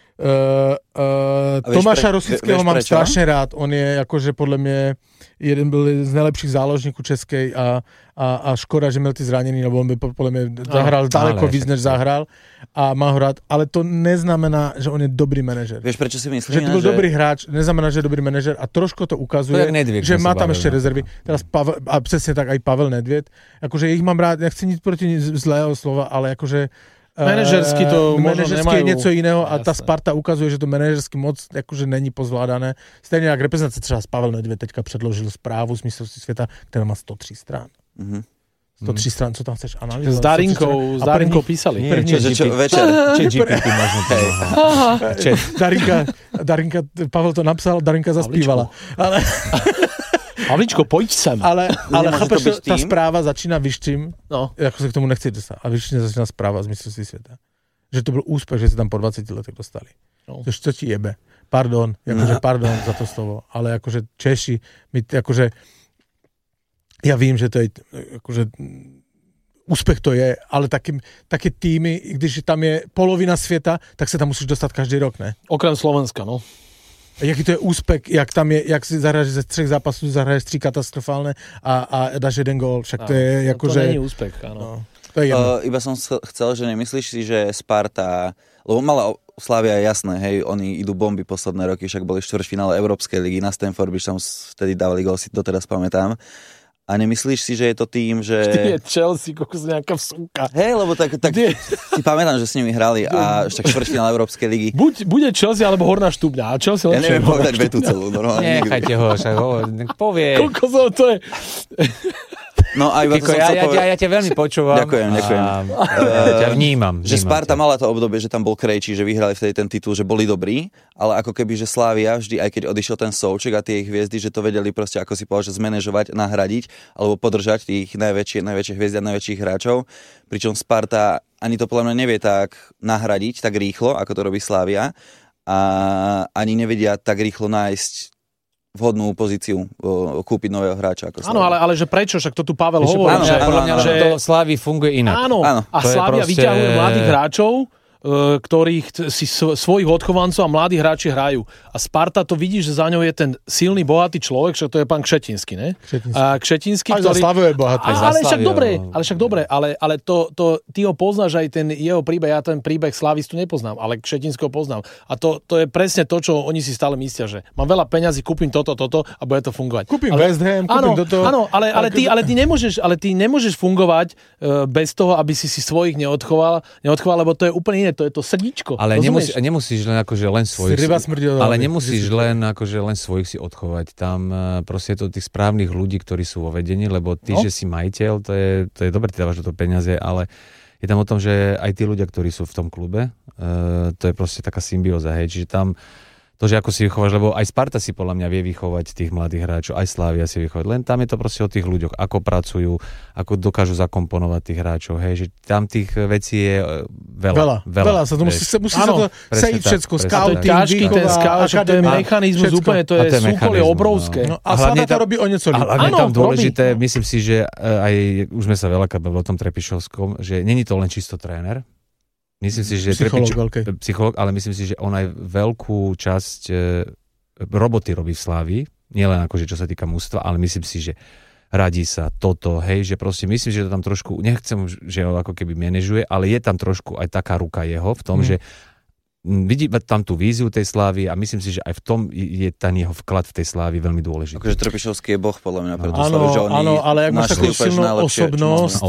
Tomáša Rosického mám strašne rád. On je akože podľa mňa jeden byl z najlepších záložníků českej a škoda, že měl ty zranění, lebo on by podľa mňa zahral daleko víc, než zahral a má ho rád, ale to neznamená, že on je dobrý manažer. Vieš, prečo si myslím? Že to byl dobrý hráč, neznamená, že je dobrý manažer a trošku to ukazuje, že má tam ešte rezervy. Teraz a přesně tak aj Pavel Nedvěd. Akože ich mám rád, nechci nic proti zlého slova, ale akože manažersky to manažersky je něco jiného a ta Sparta ukazuje, že to manažersky moc jakože není pozvládané. Stejně jak reprezentace třeba Pavel Nedvěd teďka předložil zprávu z mistrovství světa, která má 103 strán. 103 strán, co tam chceš analyzovat? S Darinkou písali. Večer. GPT možno. Darinka, Pavel to napsal, Darinka zaspívala. Ale... Havličko, pojď sem. Ale chápeš, ta zpráva začíná vyščím, jako se k tomu nechci dostat, a vyščím začíná zpráva z mistrovství světa. Že to byl úspěch, že se tam po 20 letech dostali. Což co ti jebe? Pardon, jakože pardon za to slovo, ale jakože Češi, jakože já vím, že to je jakože úspěch to je, ale taky týmy, když tam je polovina světa, tak se tam musíš dostat každý rok, ne? Okrem Slovenska, no. Jaký to je úspěch, jak si zahraješ ze 3 zápasů, zahraješ 3 katastrofálne a dáš 1 gól, však to je jakože... To není úspěch, áno. No, to je jedno. Iba som chcel, že nemyslíš si, že Sparta, lebo mala Slavia je jasné, hej, oni idú bomby posledné roky, však boli štvrťfinále Európskej ligy, na Stanford Bridge tam vtedy dávali gól, si to teraz pamätám. A nemyslíš si, že je to tým, že... Ty je Chelsea, kokos nejaká vsúka. Hej, lebo tak si pamätám, že s nimi hrali a však štvrťfinále Európskej ligy. Bude Chelsea alebo Horná Štúbňa. A Chelsea lepšie. Ja neviem povedať vetu celú, normálne. Nechajte ho, však povie. Kokos, to je... No a iba Kiko, ja ťa veľmi počúvam. Ďakujem. Ťa vnímam. Že Sparta mala to obdobie, že tam bol Krejčí, že vyhrali vtedy ten titul, že boli dobrí, ale ako keby, že Slavia vždy, aj keď odišiel ten Souček a tie ich hviezdy, že to vedeli proste, ako si povedal, že zmanéžovať, nahradiť alebo podržať tých najväčšie hviezdy a najväčších hráčov. Pričom Sparta ani to podľa mňa nevie tak nahradiť tak rýchlo, ako to robí Slavia, a ani nevedia tak rýchlo nájsť vhodnú pozíciu kúpiť nového hráča. Áno, ale že prečo? Však to tu Pavel hovorí. Podľa mňa to Slávy funguje inak. Áno. A Slavia vyťahuje mladých hráčov, ktorých si svojich odchovancov a mladí hráči hrajú. A Sparta to vidí, že za ňou je ten silný, bohatý človek, že to je pán Kšetinský, ne? Kšetinský, ktorý... Za Slavu je bohatý. Ale však dobre, ale to ty ho poznáš aj ten jeho príbeh, ja ten príbeh Slavistu nepoznám, ale Kšetinského poznám. A to je presne to, čo oni si stále myslia, že mám veľa peňazí, kúpim toto a bude to fungovať. Kúpim West Ham, kúpim toto. Áno, ale ty nemôžeš fungovať bez toho, aby si svojich neodchoval, lebo to je úplne iné. To je to srdíčko. Ale nemusíš len akože len svojich. Ale nemusíš len akože len svojich si odchovať. Tam proste je to tých správnych ľudí, ktorí sú vo vedení, lebo ty, že si majiteľ, to je dobre, ty dávaš do toho peniaze, ale je tam o tom, že aj tí ľudia, ktorí sú v tom klube, to je proste taká symbióza, hej, čiže tam to, že ako si vychováš, lebo aj Sparta si podľa mňa vie vychovať tých mladých hráčov, aj Slavia si vychovať, len tam je to proste o tých ľuďoch, ako pracujú, ako dokážu zakomponovať tých hráčov, hej, že tam tých vecí je veľa. Sa to musí sa to sejiť všetko, scouting, výchova, to je mechanizmus úplne, to je súkolie obrovské. No, a Slavia to robí o niečo líp. Ale je tam dôležité, myslím si, že aj, už sme sa veľakrát bavili o tom Trepišovskom, že není to len čisto tréner. Myslím si, že psychológ, ale myslím si, že on aj veľkú časť roboty robí v Slávii, nielen akože čo sa týka mužstva, ale myslím si, že radí sa toto, hej, že proste myslím, že to tam trošku, nechcem, že ho ako keby manažuje, ale je tam trošku aj taká ruka jeho v tom, že vidí tam tú víziu tej Slávy a myslím si, že aj v tom je ten jeho vklad v tej Slávy veľmi dôležitý. Akože Trpišovský je boh, podľa mňa, preto áno, ale ak máš takú silnú osobnosť,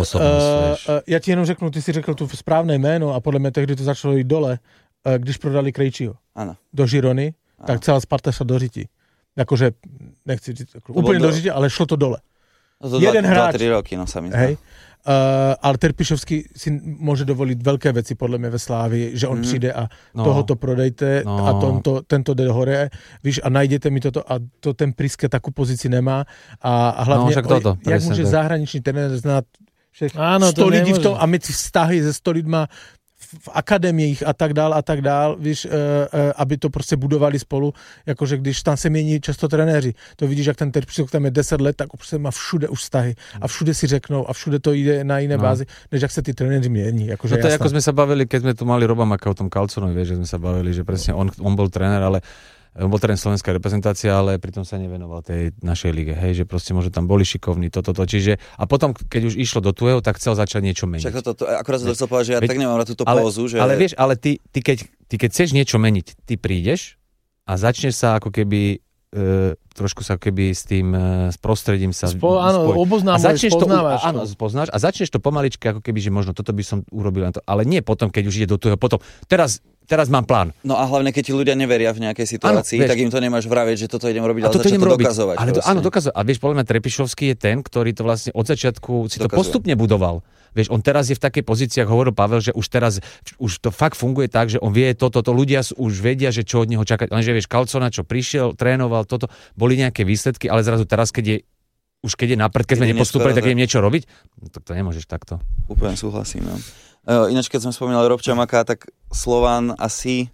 ja ti jenom řeknu, ty si řekl tu správne jméno a podľa mňa tehdy to začalo ísť dole, když prodali Krejčího do Žirony, tak celá Sparta sa dořití. Akože, nechci úplne dořití, ale šlo to dole. Jeden hráč. 2-3 roky, no sa mi zdá. Ale Trpišovský si môže dovoliť veľké veci podľa mňa ve Slávii, že on přijde a tohoto prodejte a tento jde hore, víš, a najdete mi toto a to ten Priske takú pozícii nemá a hlavne, jak môže zahraničný trenér znát 100 lidí v tom a mať vztahy se 100 lidma v akademiích a tak dál, víš, aby to prostě budovali spolu, jakože když tam se mění často trenéři, to vidíš, jak ten Trpišovský tam je 10 let, tak prostě má všude už vztahy a všude si řeknou a všude to jde na jiné bázi, než jak se ty trenéři mění. Akože to je, ako sme sa bavili, keď sme tu mali Roba Maka o tom Kalconovi, vieš, že sme sa bavili, že presne on bol tréner, ale on bol tréner slovenská reprezentácia, ale pritom sa nevenoval tej našej lige, hej, že proste možno tam boli šikovní, toto, čiže a potom, keď už išlo do tuého, tak chcel začať niečo meniť. Však to akorát sa chcel povedať, že ja tak nemám na túto pózu, že... Ale vieš, ale ty keď chceš niečo meniť, ty prídeš a začneš sa ako keby trošku sa keby s tým s prostredím sa oboznámuješ, poznávaš. Áno, poznáš a začneš to pomaličky ako keby, že možno toto by som urobil, ale nie potom, keď už ide do tuého, potom teraz mám plán. No a hlavne, keď ti ľudia neveria v nejakej situácii, tak im to nemáš vraviť, že toto idem robiť, ale začať to dokazovať. Áno, dokazovať. A vieš, podľa mňa Trepišovský je ten, ktorý to vlastne od začiatku si to postupne budoval. Vieš, on teraz je v takej pozícii, ako hovoril Pavel, že už to fakt funguje tak, že on vie toto, ľudia už vedia, že čo od neho čakať. Lenže vieš, Kalcona, čo prišiel, trénoval toto, boli nejaké výsledky, ale zrazu teraz, keď je napred, keď sme nepostúpili, tak idem niečo robiť, tak to nemôžeš takto. Úplne súhlasím, no. Ináč, keď sme spomínali Robča Maka, tak Slovan asi...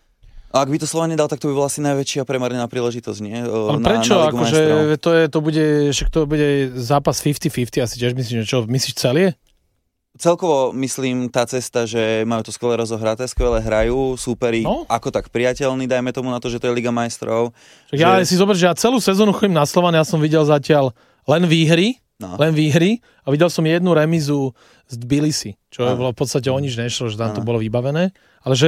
A ak by to Slovan nedal, tak to by bola asi najväčšia premarnená príležitosť, nie? Prečo? Akože to bude zápas 50-50, asi tiež myslíš, že čo? Myslíš celie? Celkovo myslím tá cesta, že majú to skvelé rozohraté, skvelé hrajú, súperi ako tak priateľní, dajme tomu na to, že to je Liga majstrov. Ja si zober, že ja celú sezónu chodím na Slovan, ja som videl zatiaľ len výhry a videl som jednu remizu z Tbilisi, čo bolo v podstate o nič nešlo, že tam to bolo vybavené, ale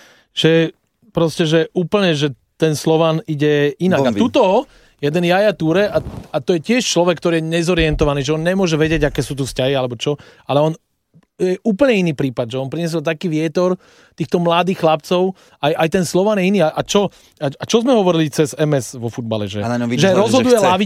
že proste, že úplne, že ten Slovan ide inak. A tuto jeden Jaja Ture a to je tiež človek, ktorý je nezorientovaný, že on nemôže vedieť, aké sú tu vzťahy alebo čo, ale on je úplne iný prípad, že on priniesol taký vietor týchto mladých chlapcov, aj ten Slovan je iný. A čo sme hovorili cez MS vo futbale, že rozhoduje lavička.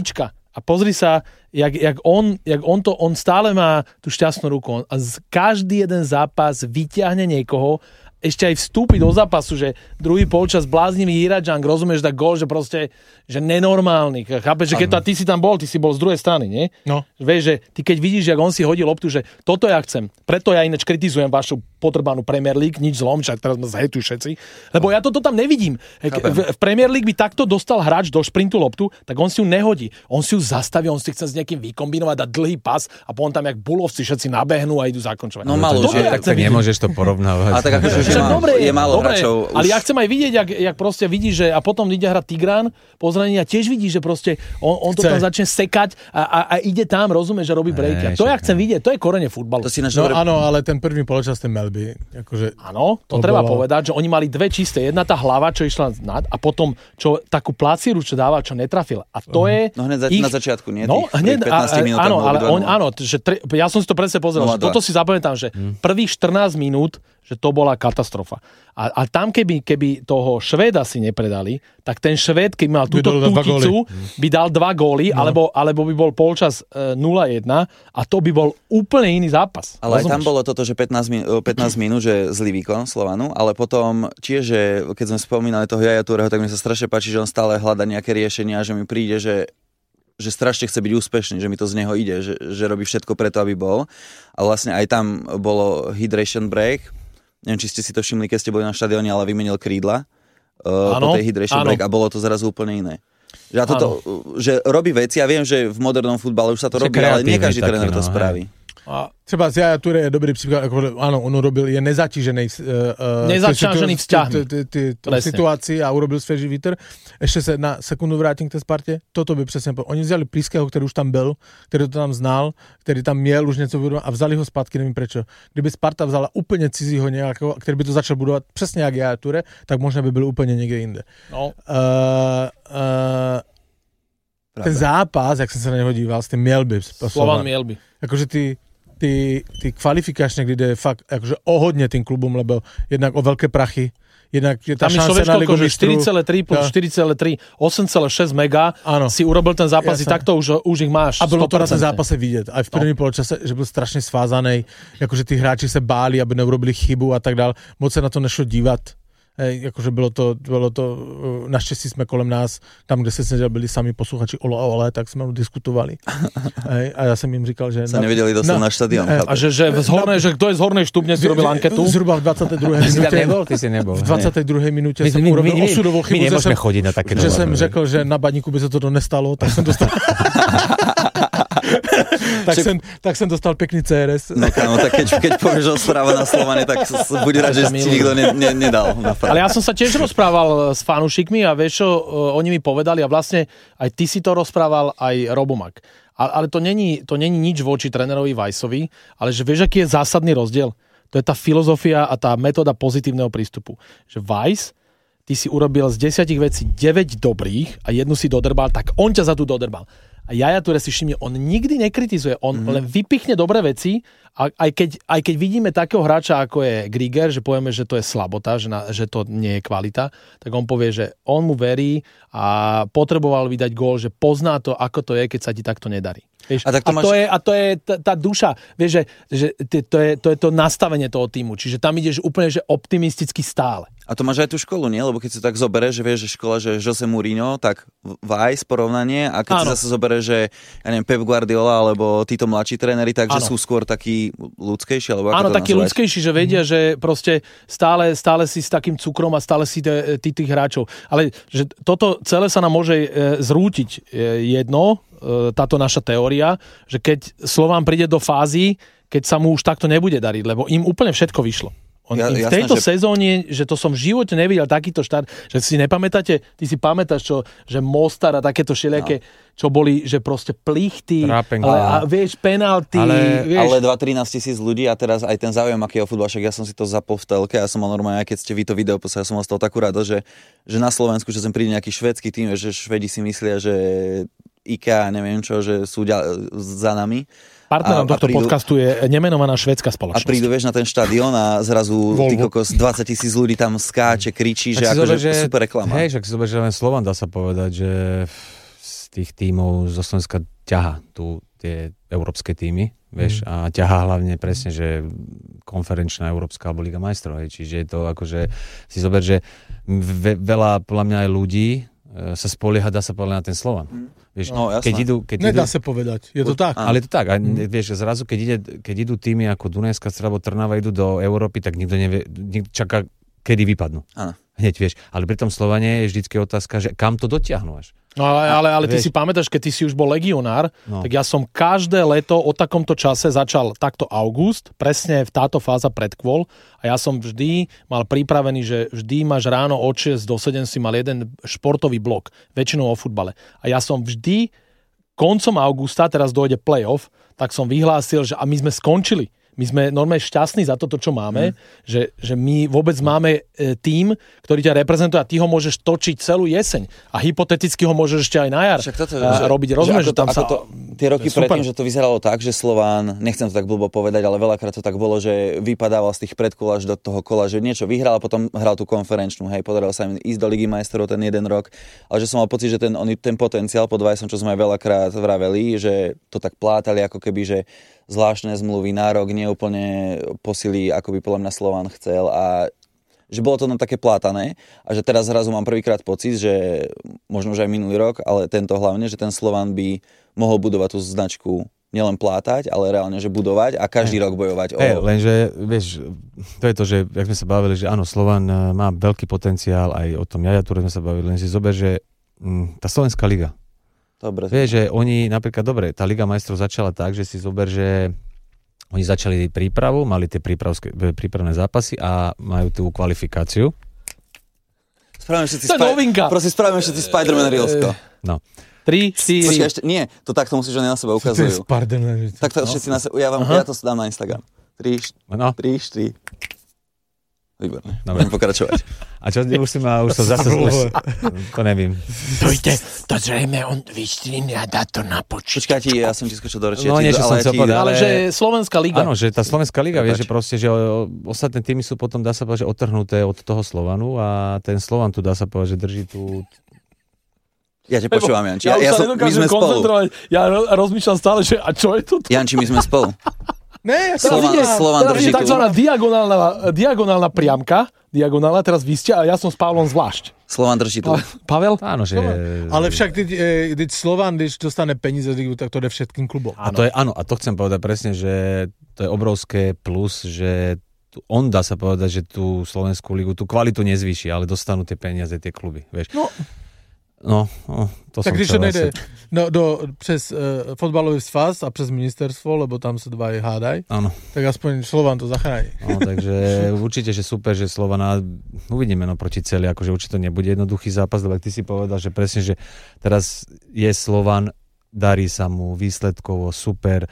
A pozri sa, jak on stále má tú šťastnú ruku. A každý jeden zápas vyťahne niekoho, ešte aj vstúpi do zápasu, že druhý polčas bláznivý Iradžank, rozumieš, dá gól, že proste, že nenormálny. Chápeš, že keď ty si tam bol, ty si bol z druhej strany, nie? No. Vieš, že ty keď vidíš, jak on si hodí loptu, že toto ja chcem. Preto ja ináč kritizujem vašu potrbanú Premier League, nič zlom, však teraz ma zhejtujú všetci. Lebo ja toto tam nevidím. V Premier League by takto dostal hráč do šprintu loptu, tak on si ju nehodí. On si ju zastaví, on si chce s niekým vykombinovať, dať dlhý pas a potom tam jak bulovci všetci nabehnú a idú zakončovať. No malo, že tak nemôžeš to porovnávať. A tak akože je málo hráčov. Ale ja chcem aj vidieť, jak proste vidí, že a potom ide hrať Tigran, pozranie a tiež vidí, že proste on to tam začne sekať a ide tam, rozumieš, že robí breaky. A to ja chcem vidieť, to je korene futbalu. Áno, ale ten prvý poločas ten Melby, akože... Áno, to treba povedať, že oni mali dve čisté. Jedna tá hlava, čo išla nad a potom čo takú placíru, čo dával, čo netrafil. A to je... No hneď na začiatku, nie? No, hneď, 15 minút. Áno, že ja som si to presne pozrel, že toto si zapamätám, že prvých 14 minút, že to bola katastrofa. A tam, keby toho Švéda si nepredali, tak ten Švéd, keby mal túto tuticu, by dal 2 góly, alebo by bol polčas 0-1 a to by bol úplne iný zápas. Ale aj tam bolo toto, že 15 minút, že zlý výkon Slovanu, ale potom tiež, že keď sme spomínali toho Yaya Toureho, tak mi sa strašne páči, že on stále hľadá nejaké riešenia, že mi príde, že strašne chce byť úspešný, že mi to z neho ide, že robí všetko preto, aby bol. A vlastne aj tam bolo hydration break. Neviem, či ste si to všimli, keď ste boli na štadióne, ale vymenil krídla po tej hydration break a bolo to zrazu úplne iné. Že robí veci, ja viem, že v modernom futbale už sa to robí, ale nie každý tréner to spraví. Třeba z Yaya Toure je dobrý příklad, ano, on urobil, je nezatížený vzťahmi. Situaci a urobil svěží vítr. Ještě se na sekundu vrátím k té Spartě. Toto by přesně, oni vzali Plíského, který už tam byl, který to tam znal, který tam měl už něco budovat a vzali ho zpátky, nevím prečo. Kdyby Sparta vzala úplně cizího nějakého, který by to začal budovat přesně jak Yaya Toure, tak možná by byl úplně někde jinde. No. Ten zápas, jak jsem se na něho díval, s tím Mjelby. Slovan Mjelby. Jakože ty kvalifikačné, kde je fakt akože o hodně tým klubom, lebo jednak o veľké prachy, jednak je tá šance na Ligu mistrov. 4,3 plus 4,3, 8,6 mega, si urobil ten zápas i takto už ich máš. A bylo to na ten zápase vidět. Aj v prvním poločase, že byl strašně svázaný, jakože ty hráči se báli, aby neurobili chybu a tak dál. Moc se na to nešlo dívat. Hej, akože bylo to, naštěstí jsme kolem nás, tam, kde se seděli, byli sami posluchači ole, tak jsme diskutovali. Hej, a já jsem jim říkal, že... Se nevěděli dostat na štadión. A že kdo je z hornej štupne si robil anketu? Zhruba v 22. minutě. Ty si nebol. V 22. minutě jsem urobil osudovou chybu. My nemôžeme chodiť na také že jsem řekl, že na Baníku by se to nestalo, tak jsem dostal... tak jsem dostal pekný CRS. No kámo, tak keď povieš Ostrava na Slovane, tak buď rád, že ti nikto nedal. Ale ja som sa tiež rozprával s fanúšikmi a vieš čo, oni mi povedali a vlastne aj ty si to rozprával, aj Robomak. Ale to není nič voči trénerovi Weissovi, ale že vieš, aký je zásadný rozdiel? To je tá filozofia a tá metóda pozitívneho prístupu. Že Weiss, ty si urobil z 10 vecí 9 dobrých a jednu si dodrbal, tak on ťa za tú dodrbal. A Yaya Toure si všimne, on nikdy nekritizuje, on len vypichne dobré veci a aj keď vidíme takého hráča, ako je Grieger, že povieme, že to je slabota, že to nie je kvalita, tak on povie, že on mu verí a potreboval vydať gól, že pozná to, ako to je, keď sa ti takto nedarí. Vieš, a to je tá duša, vieš, že to je to nastavenie toho týmu, čiže tam ideš úplne že optimisticky stále. A to máš aj tú školu, nie? Lebo keď si tak zoberieš, že vieš, že škola, že Jose Mourinho, tak Weiss porovnanie a keď si zase zoberieš, že ja neviem, Pep Guardiola alebo títo mladší tréneri, takže sú skôr takí ľudskejší, alebo ako to takí ľudskejší, že vedia, že proste stále si s takým cukrom a stále si tých hráčov. Ale že toto celé sa nám môže zrútiť jedno, táto naša teória, že keď Slován príde do fázy, keď sa mu už takto nebude dariť, lebo im úplne všetko vyšlo. V tejto sezóne, že to som v živote nevidel takýto štart, že si nepamätáte, ty si pamätáš, že Mostar a takéto všelijaké, čo boli, že proste plichty, a vieš, penalty. Ale 2-13 000 ľudí a teraz aj ten záujem, aký je o futbal, však ja som si to zapol v telke, ja som mal normálne, aj keď ste vy to video poslali, ja som mal z toho takú radosť, že na Slovensku, že sem príde nejaký švédsky tým, že Švedi si myslia, že IKEA, neviem čo, že sú za nami. Partnerom tohto podcastu je nemenovaná švédska spoločnosť. A prídu, vieš, na ten štadión a zrazu ty kokos 20 000 ľudí tam skáče, kričí, že akože super reklama. Hej, však si zober, že len Slovan dá sa povedať, že tých tímov zo Slovenska ťaha tu tie európske tímy, vieš, a ťaha hlavne presne, že konferenčná európska alebo Liga majstrov, čiže je to akože, si zober, že veľa, podľa mňa aj ľudí sa spolieha, dá sa povedať na ten Slovan. Vieš, no, nedá sa povedať, je to tak. Ale je to tak, a vieš, zrazu, keď idú týmy ako Dunajská Streda alebo Trnava idú do Európy, tak nikto nevie, čaká, kedy vypadnú. Áno. Hneď, vieš, ale pri tom Slovane je vždycky otázka, že kam to dotiahnu až. No ale ty si pamätáš, keď ty si už bol legionár, tak ja som každé leto o takomto čase začal takto august, presne v táto fáza predkôl, a ja som vždy mal pripravený, že vždy máš ráno od 6 do 7 si mal jeden športový blok, väčšinou o futbale. A ja som vždy koncom augusta, teraz dojde playoff, tak som vyhlásil, že a my sme skončili. My sme normálne šťastní za toto, čo máme, že my vôbec máme tím, ktorý ťa reprezentuje a ty ho môžeš točiť celú jeseň. A hypoteticky ho môžeš ešte aj na jar robiť. Rozumieš, že tam sa... Tie roky predtým, že to vyzeralo tak, že Slován, nechcem to tak blbo povedať, ale veľakrát to tak bolo, že vypadával z tých predkôl až do toho kola, že niečo vyhral a potom hral tú konferenčnú. Hej, podarilo sa im ísť do Ligy majstrov ten jeden rok, ale že som mal pocit, že ten potenciál pod Vajsom, čo sme aj veľakrát vraveli, že to tak plátali ako keby, že zvláštne zmluvy, nárok neúplne posilí, ako by podľa mňa Slován chcel, a že bolo to tam také plátané a že teraz zrazu mám prvýkrát pocit, že možno už aj minulý rok, ale tento hlavne, že ten Slován by mohol budovať tú značku nielen plátať, ale reálne, že budovať a každý rok bojovať. Lenže, vieš, to je to, že jak sme sa bavili, že áno, Slován má veľký potenciál, aj o tom Jajature sme sa bavili, len si zober, že tá Slovenská liga, dobre. Vieš, že oni napríklad, dobre, tá Liga majstrov začala tak, že si zober, že oni začali prípravu, mali tie prípravné zápasy a majú tú kvalifikáciu. Spravíme všetci Spider-Man Reelsko. No. 3, 4... Počkaj, ešte, nie, to takto musíš, že na seba ukazujú. Takto všetci na seba, ja to dám na Instagram. 3, 4... Výborné. Budem pokračovať. A čo už som zase to nevím. To zrejme on vystrihne a dá to na počítač. Počkaj ti, ja som ti skočil do reči. No niečo som chcel povedať. Ale že Slovenská liga. Áno, že tá Slovenská liga, vieš, že proste, že ostatné týmy sú potom, dá sa povedať, že otrhnuté od toho Slovanu a ten Slovan tu, dá sa povedať, že drží tú... Ja ťa počúvam, Janči. Ja už sa nedokážem koncentrovať. Ja rozmýšľam stále, že a čo je to? Janči, my sme spolu. Ne, Slovan drží tu. Takzvaná diagonálna priamka, teraz vy ste a ja som s Pavlom zvlášť. Slovan drží tu. Pavel? Áno, že... Ale však teď Slovan, když dostane peníze, tak to jde všetkým klubom. A to je, áno, a to chcem povedať presne, že to je obrovské plus, že on dá sa povedať, že tú Slovenskú ligu, tú kvalitu nezvýši, ale dostanú tie peniaze, tie kluby, vieš. No, to tak když to nejde přes fotbalový svaz a přes ministerstvo, lebo tam sa dva hádaj, tak aspoň Slovan to zachrání. No, takže určite, že super, že Slovana uvidíme proti celý, akože určite to nebude jednoduchý zápas, lebo ty si povedal, že presne, že teraz je Slovan, darí sa mu výsledkovo super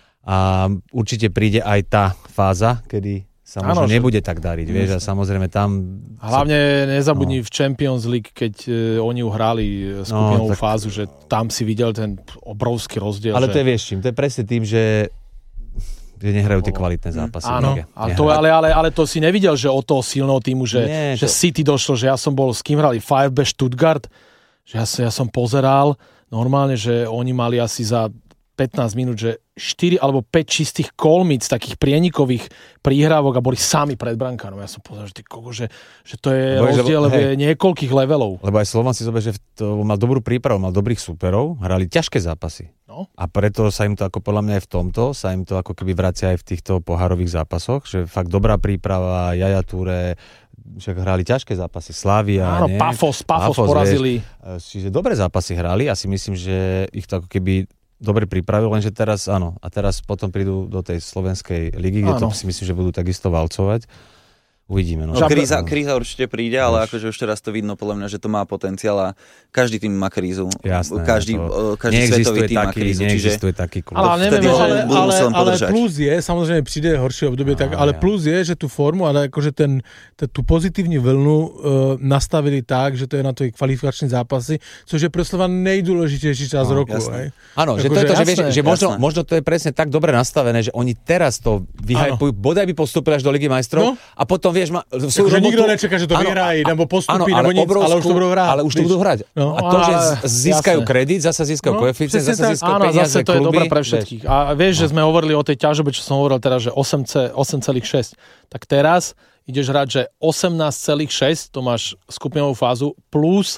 a určite príde aj tá fáza, kedy sa možno nebude tak dariť, vieš, a samozrejme tam... Hlavne nezabudni v Champions League, keď oni uhrali skupinovú fázu, že tam si videl ten obrovský rozdiel. Ale to je, vieš čím, to je presne tým, že nehrajú tie kvalitné zápasy. Áno, ale to si nevidel, že od toho silného týmu, že City došlo, že ja som bol, s kým hrali, VfB Stuttgart, že ja som pozeral normálne, že oni mali asi za 15 minút, že 4 alebo 5 čistých kolmíc, takých prienikových príhrávok a boli sami pred brankárom. Ja som povedal, že to je rozdiel niekoľkých levelov. Lebo aj Slovan si zober, že mal dobrú prípravu, mal dobrých súperov, hrali ťažké zápasy. No. A preto sa im to, ako podľa mňa aj v tomto, sa im to ako keby vracia aj v týchto pohárových zápasoch, že fakt dobrá príprava, Jajature, však hrali ťažké zápasy, Slavia, áno, Pafos porazili. Čiže dobré zápasy hrali a si myslím, že ich to ako keby dobre pripravil, lenže teraz áno. A teraz potom prídu do tej slovenskej ligy, kde to si myslím, že budú takisto valcovať. Uvidíme. No. Kríza určite príde, ale akože už teraz to vidno podľa mňa, že to má potenciál a každý tým má krízu. Jasné. Každý svetový tým má krízu. Neexistuje taký klub. Ale plus je, samozrejme príde horšie obdobie, ale plus je, že tú formu, ale akože tú pozitívnu vlnu nastavili tak, že to je na to kvalifikační zápasy, což je pre Slovan nejdôležitejší čas roku. Áno, že to je to, že možno to je presne tak dobre nastavené, že oni teraz to vyhajpujú, bodaj by postúpili až do Ligy majstrov a potom vieš, nikto nečaká, že to vyhrají, nebo postupí, nebo nic, ale už to budú hrať. Ale už to budú hrať. No, a to, že získajú kredit, zasa získajú koeficient, zasa získajú peniaze zase to kluby, je dobré pre všetkých. A vieš, že sme hovorili o tej ťažobe, čo som hovoril teraz, že 8,6. Tak teraz ideš hrať, že 18,6, to máš skupinovú fázu, plus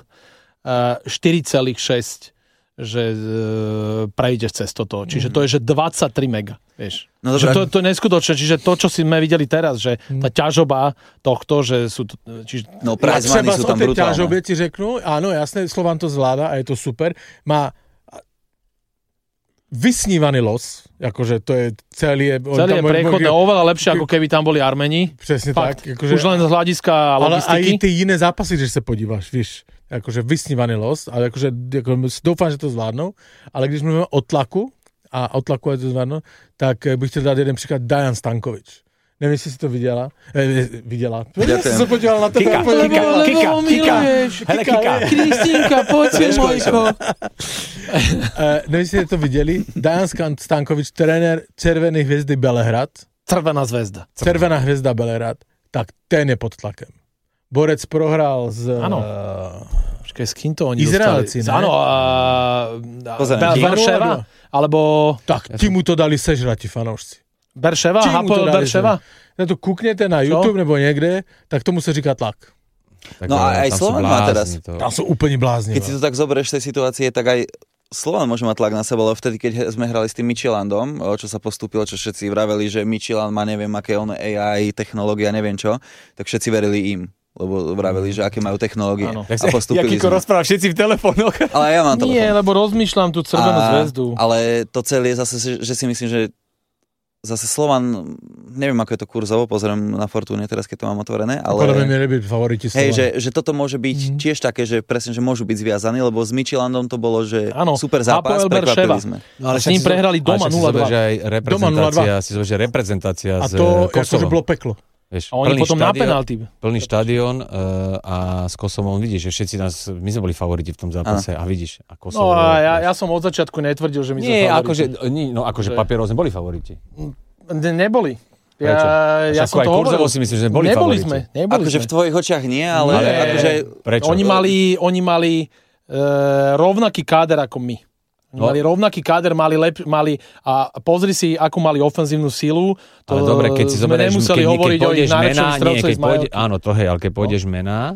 4,6, že prejdeš cez toto. Čiže to je, že 23 mega, vieš. No, že to je neskutočné. Čiže to, čo si sme videli teraz, že tá ťažoba tohto, že sú... No prize money sú tam brutálne. Ťažobe ti řeknú, áno, jasné, Slovan to zvláda a je to super. Má vysnívaný los, akože to je celé je prechodné, oveľa lepšie, ako keby tam boli Armeni. Přesne fakt, tak. Akože, už len z hľadiska logistiky. Ale aj ty iné zápasy, že sa podívaš, víš, akože vysnívaný los, ale akože dúfam, že to zvládnou, ale když mluvíme o tlaku, a o tlaku je to zvládnou, tak bych chtěl dát jeden příklad Dajan Stankovič. Neviem, si to videla. Videla. Ja som sa podívala na to. Kika. Hele, Kika. Kristínka, poď si, Mojko. Neviem, si to videli. Dajan Stankovič, tréner Červenej hviezdy Belehrad. Červená zväzda. Červená hviezda Belehrad. Tak ten je pod tlakem. Borec prohral z... Áno. Počkaj, s kým to oni Izraelci, dostali? Áno, Berševa, alebo... Tak, ti mu to dali sežrať, ti fanoušci. Berševa? Hapoel Berševa? Na to kúknete na YouTube nebo niekde, tak tomu sa říká tlak. Tak no a aj Slovan má teraz... Tam sú úplne blázni. Keď si to tak zoberieš z tej situácie, tak aj Slovan môže mať tlak na seba, lebo vtedy, keď sme hrali s tým Midtjyllandom, čo sa postúpilo, čo všetci vraveli, že Midtjylland má neviem aké AI, technológia, neviem čo, tak všetci verili im. Lebo vraveli, že aké majú technológie. A postúpili sme. Rozpráva všetci v telefónoch. Ale ja mám telefón. Nie, lebo rozmýšľam tú Červenú zväzdu. Ale to celé je zase, že si myslím, že zase Slovan, neviem, ako je to kurzovo, pozriem na Fortúne teraz, keď to mám otvorené, ale... Podľa mňa byť favoriti Slovan. Hej, že toto môže byť tiež také, že presne, že môžu byť zviazaní, lebo s Midtjyllandom to bolo, že super zápas, prekvapili sme. No, ale s ním prehrali doma 0-2. Si zober, že reprezentácia a z to Kosovom. Akože bolo peklo. Vieš, a oni potom na penalty. Plný štadión a s Kosovom vidíš, že všetci my sme boli favoriti v tom zápase a vidíš. A Kosovo, no a ja som od začiatku netvrdil, že my sme favoriti. Akože papierov sme boli favoriti. Neboli. Ja som to hovoril. Si myslím, že neboli favoriti. Akože v tvojich očiach nie, ale akože... Prečo? Oni mali rovnaký káder ako my. Mali rovnaký káder, mali a pozri si, akú mali ofenzívnu silu. Ale dobre, keď si zoberieš, keď pôjdeš mená, áno, to hej, ale keď pôjdeš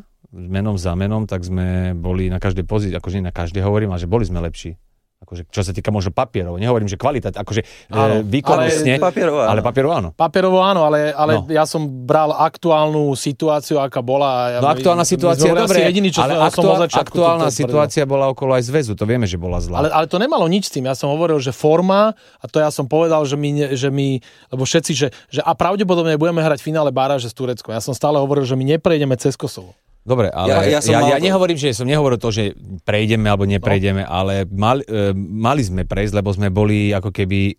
menom za menom, tak sme boli na každej pozícii, akože na každej hovorím, ale že boli sme lepší. Akože, čo sa týka možno papierov, nehovorím, že kvalita, akože výkonnostne, ale papierovo áno. Papierovo áno, ale ja som bral aktuálnu situáciu, aká bola. No aktuálna situácia je dobré, ale aktuálna situácia bola okolo aj zväzu, to vieme, že bola zlá. Ale to nemalo nič s tým, ja som hovoril, že forma, a to ja som povedal, že my lebo všetci, že a pravdepodobne budeme hrať finále baráže s Tureckom. Ja som stále hovoril, že my neprejdeme cez Kosovo. Dobre, ale ja nehovorím, že som nehovoril to, že prejdeme alebo neprejdeme, ale mali sme prejsť, lebo sme boli ako keby...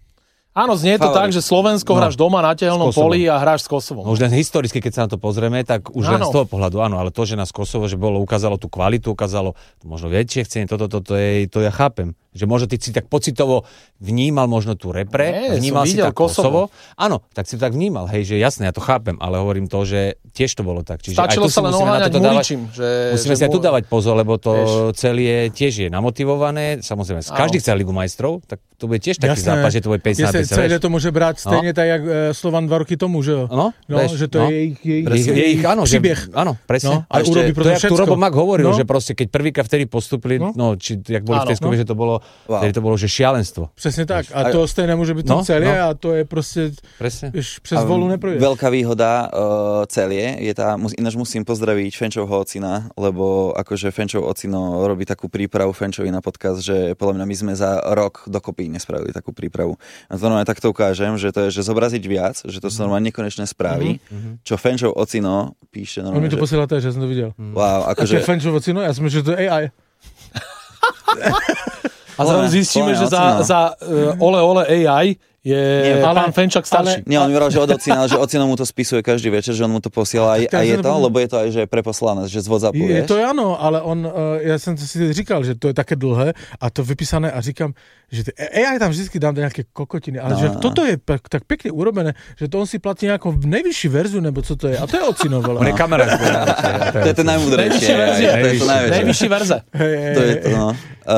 Áno, znie to tak, že Slovensko hráš doma na tehelnom poli a hráš s Kosovom. No, už len historicky, keď sa na to pozrieme, tak už len z toho pohľadu, áno, ale to, že nás Kosovo, že ukázalo tú kvalitu, ukázalo možno väčšie chcenie, to ja chápem. Že možno ty si tak pocitovo vnímal možno tú vnímal si tak Kosovo. Áno, tak si tak vnímal, hej, že jasné, ja to chápem, ale hovorím to, že tiež to bolo tak. Čiže stačilo aj tu sa len oháňať Muričím. Musíme si aj tu dávať pozor, lebo to celé tiež je namotivované. Samozrejme, každý chce Ligu majstrov, tak to bude tiež taký zápas, že to bude 50 na 50. Celé to môže brať stejne tak, jak Slovan 2 roky tomu, že jo? Že to je ich príbeh. Áno, presne. A urobí to, jak tu Robo Mak hovoril, že proste keď prvýkrad vtedy postupili, či jak boli v tej skupine, že to bolo vtedy to bolo, že šialenstvo. Presne tak. A to stejné môže byť to celé a to je proste přes volu neprojde. Veľká výhoda celie je tá, ináč musím pozdraviť Fenčovho ocina, lebo akože Fenčov ocino robí takú prípravu Fenčovi na podcast, že podľa mňa my sme za rok dokopy nespravili takú prípravu. A to normálne takto ukážem, že to je, že zobraziť viac, že to sú normálne nekonečné správy, čo Fenčov ocino píše normálne. On mi to posiela že som to videl. Wow, akože... A Fenčov ocino? Ja som myslel, že to je AI. A zrazu zistíme, že za Ole AI je pán Fenčák starší. Nie, on mi že od ocina, že ocino mu to spisuje každý večer, že on mu to posiela a je to, lebo je to aj, že preposlané, že z WhatsAppu, je to ano, ale on, já jsem si říkal, že to je také dlhé a to vypísané a říkám, že já tam vždycky dám nějaké kokotiny, ale že toto je tak pěkně urobené, že to on si platí nějakou nejvyšší verzu, nebo co to je, a to je ocino, vole. On je kamarád. To je to najmúdrejšie. Najvyšší verze. To je to, no.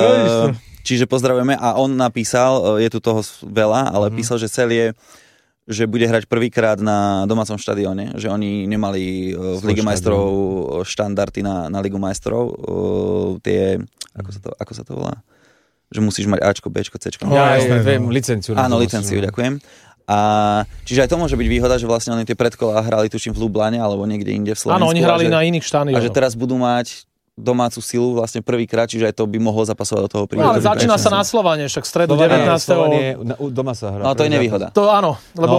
Čiže pozdravujeme a on napísal, je tu toho veľa, ale písal, že cel je, že bude hrať prvýkrát na domácom štadióne, že oni nemali v Lige majstrov štandardy na Ligu majstrov, tie, ako sa to volá? Že musíš mať Ačko, Bčko, Cčko. Licenciu. Áno, licenciu, ďakujem. A čiže aj to môže byť výhoda, že vlastne oni tie predkolá hrali tuším v Lublane alebo niekde inde v Slovensku. Áno, oni hrali na iných štadiónoch. A že teraz budú mať domácu silu vlastne prvýkrát, čiže aj to by mohlo zapasovať do toho príbehu. No ale začína sa na Slovane, však v stredu 19. Doma sa hrá. No to je nevýhoda. To áno, lebo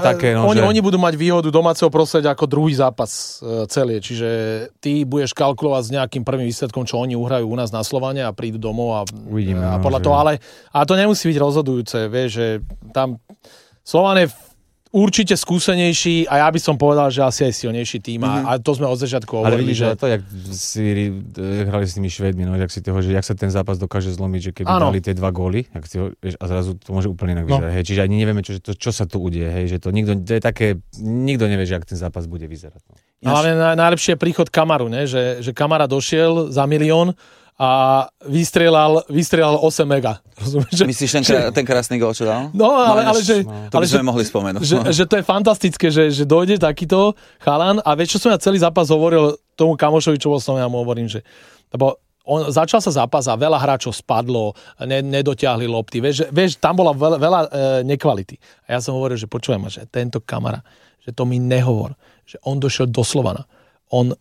oni budú mať výhodu domáceho prostredia ako druhý zápas celý, čiže ty budeš kalkulovať s nejakým prvým výsledkom, čo oni uhrajú u nás na Slovane a prídu domov a podľa toho, ale to nemusí byť rozhodujúce, vieš, že tam Slovan je určite skúsenejší a ja by som povedal, že asi aj silnejší tým a to sme od začiatku hovorili, že... Ale to, jak hrali s tými Švédmi, no, jak sa ten zápas dokáže zlomiť, že keby dali tie 2 góly, a zrazu to môže úplne inak vyzerať, hej, čiže ani nevieme, čo sa tu udeje, hej, že to nikto nevie, že ak ten zápas bude vyzerať. No. Ale najlepšie je príchod Kamaru, ne? Že Kamara došiel za 1 000 000 a vystrelal 8 mega. Rozumieš? Myslíš ten krásny gól, čo dal? No, ale že... To by sme mohli spomenúť. Že to je fantastické, že dojde takýto chalan a vieš, čo som ja celý zápas hovoril tomu kamošovi, čo bol som, ja mu hovorím, že... Lebo začal sa zápas a veľa hráčov spadlo, nedotiahli lopty, vieš, tam bola veľa nekvality. A ja som hovoril, že počujem, že tento Kamara, že to mi nehovor, že on došiel do Slovana. On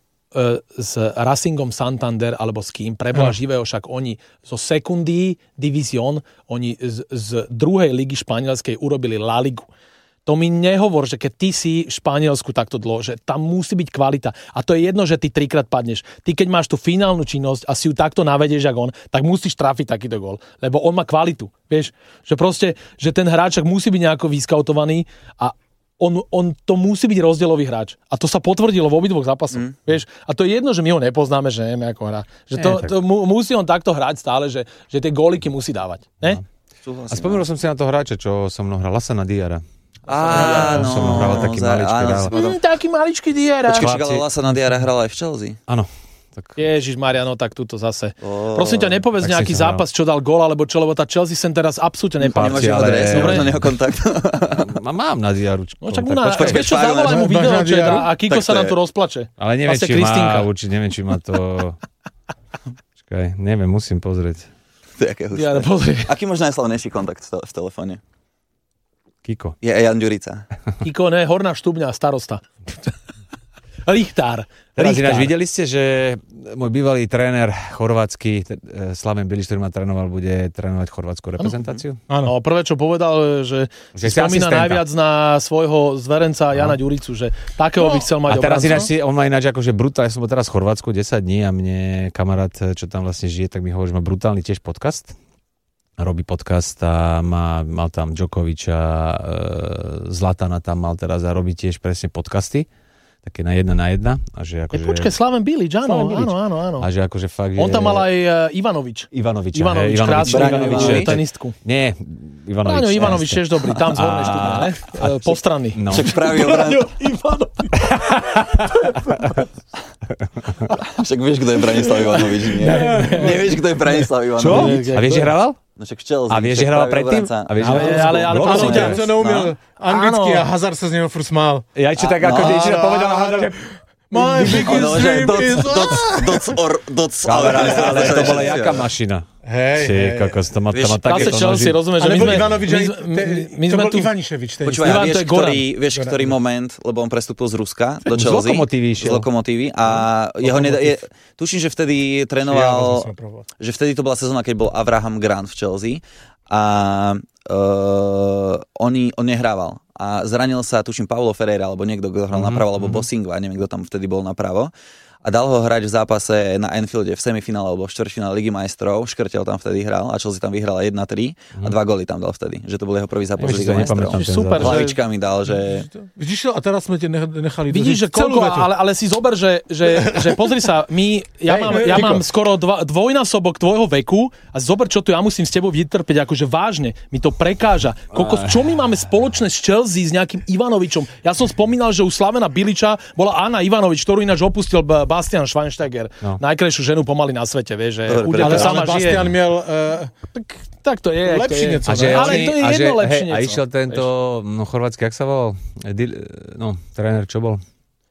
s Racingom Santander alebo s kým, preboha živého, však oni zo Secundí Division, oni z druhej ligy španielskej urobili La Ligu. To mi nehovor, že keď ty si v Španielsku takto dlho, že tam musí byť kvalita. A to je jedno, že ty 3-krát padneš. Ty keď máš tú finálnu činnosť a si ju takto navedieš, ako on, tak musíš trafiť takýto gól. Lebo on má kvalitu. Vieš, že proste, že ten hráč musí byť nejako vyskautovaný a on to musí byť rozdielový hráč. A to sa potvrdilo v obidvoch zápasoch. Vieš? A to je jedno, že my ho nepoznáme, že nevieme, ako hrá. Že to musí on takto hrať stále, že tie góliky musí dávať. Ne? No. A spomenul som si na toho hráča, čo som hral, Lassana Diarra. Áno. Som hral taký maličký. Taký maličký Diarra. Počkej, ale Lassana Diarra hral aj v Chelsea. Áno. Ježišmaria, no tak túto zase. Prosím ťa, nepovedz nejaký zápas, čo dal gól, alebo čo, lebo tá Chelsea sem teraz absolútne nepáči. Nemáš jeho adres, nemáš na neho kontakt. Mám na Diarru. No čak vieš čo, zavolaj mu videočet a Kiko sa nám tu rozplače. Ale neviem, či má to... Čakaj, neviem, musím pozrieť. To je aké husté. Aký máš najslavnejší kontakt v telefóne? Kiko. Je Jan Ďurica. Kiko, ne, Horná Štúbňa, starosta. Richtár. Ináč videli ste, že môj bývalý tréner chorvátsky, Slaven Bilič, ktorý ma trénoval, bude trénovať chorvátsku reprezentáciu? Áno, prvé čo povedal, že spomína najviac na svojho zverenca Jana Ďuricu, že takého by chcel mať obranca. A teraz ináč on má ináč akože brutálne, ja som bol teraz v Chorvátsku 10 dní a mne kamarát, čo tam vlastne žije, tak mi hovorí, že má brutálny tiež podcast. Robí podcast a mal tam Djokoviča, Zlatana tam mal teraz a robí tiež presne podcasty. Také na 1 na 1. A že akože... Počkaj, Slaven Bilič, áno. A že akože fakt, on tam mal aj Ivanovič, krásny tenistku. Nie, Ivanovič. Áno, Ivanovič tiež dobrý, tam z Hornej Štúdne, ne? Postranný. No. Však pravý obranca. Ivanovič. Však vieš, kto je Branislav Ivanovič, nie? Nevieš, kto je Branislav Ivanovič. Čo? A vieš, že hrával? No však v Chelsea. A vieš, že hrával predtým? Ale prosím ťa, to neumiel anglicky a Hazard sa z neho furt smál. Ja čo tak ako Dejčina povedal na Hazard, že... My biggest dream is... Ale to bola jaká mašina. Hej. Kokos, to má Zase také Chelsea, rozumieš, že my sme tu... Ivaniševič. Počúvaj, vieš, ktorý moment, lebo on prestúpil z Ruska do Chelsea. Z Lokomotívy. A tuším, že vtedy trénoval, že vtedy to bola sezóna, keď bol Abraham Grant v Chelsea a on nehrával. A zranil sa, tuším, Paulo Ferreira, alebo niekto, kto hral napravo, alebo Bosingva, neviem, kto tam vtedy bol napravo. a dal ho hrať v zápase na Anfielde v semifinále alebo v štvrťfinále Ligy majstrov. Škrtel tam vtedy hral a Chelsea tam vyhrala 1-3 a 2 góly tam dal vtedy. Že to bol jeho prvý zápas Ligy majstrov. Super, hlavičkami dal, že... Vidíš, a teraz sme te nechali... Vidíš, že koľko, ale si zober, že pozri sa, ja mám skoro dvojnásobok tvojho veku a zober, čo tu ja musím s tebou vytrpeť, akože vážne, mi to prekáža. Čo my máme spoločné s Chelsea s nejakým Ivanovičom? Ja som spomínal, že u Slavena Biliča bola Anna Ivanovič, ktorú ináč opustil Bastian Schweinsteiger. No. Najkrajšiu ženu pomaly na svete, vieš, že ale Bastian miel... Tak to je. Lepší nieco. Ale to je jedno lepšie nieco. A išiel tento, chorvátsky, jak sa volal? Tréner, čo bol?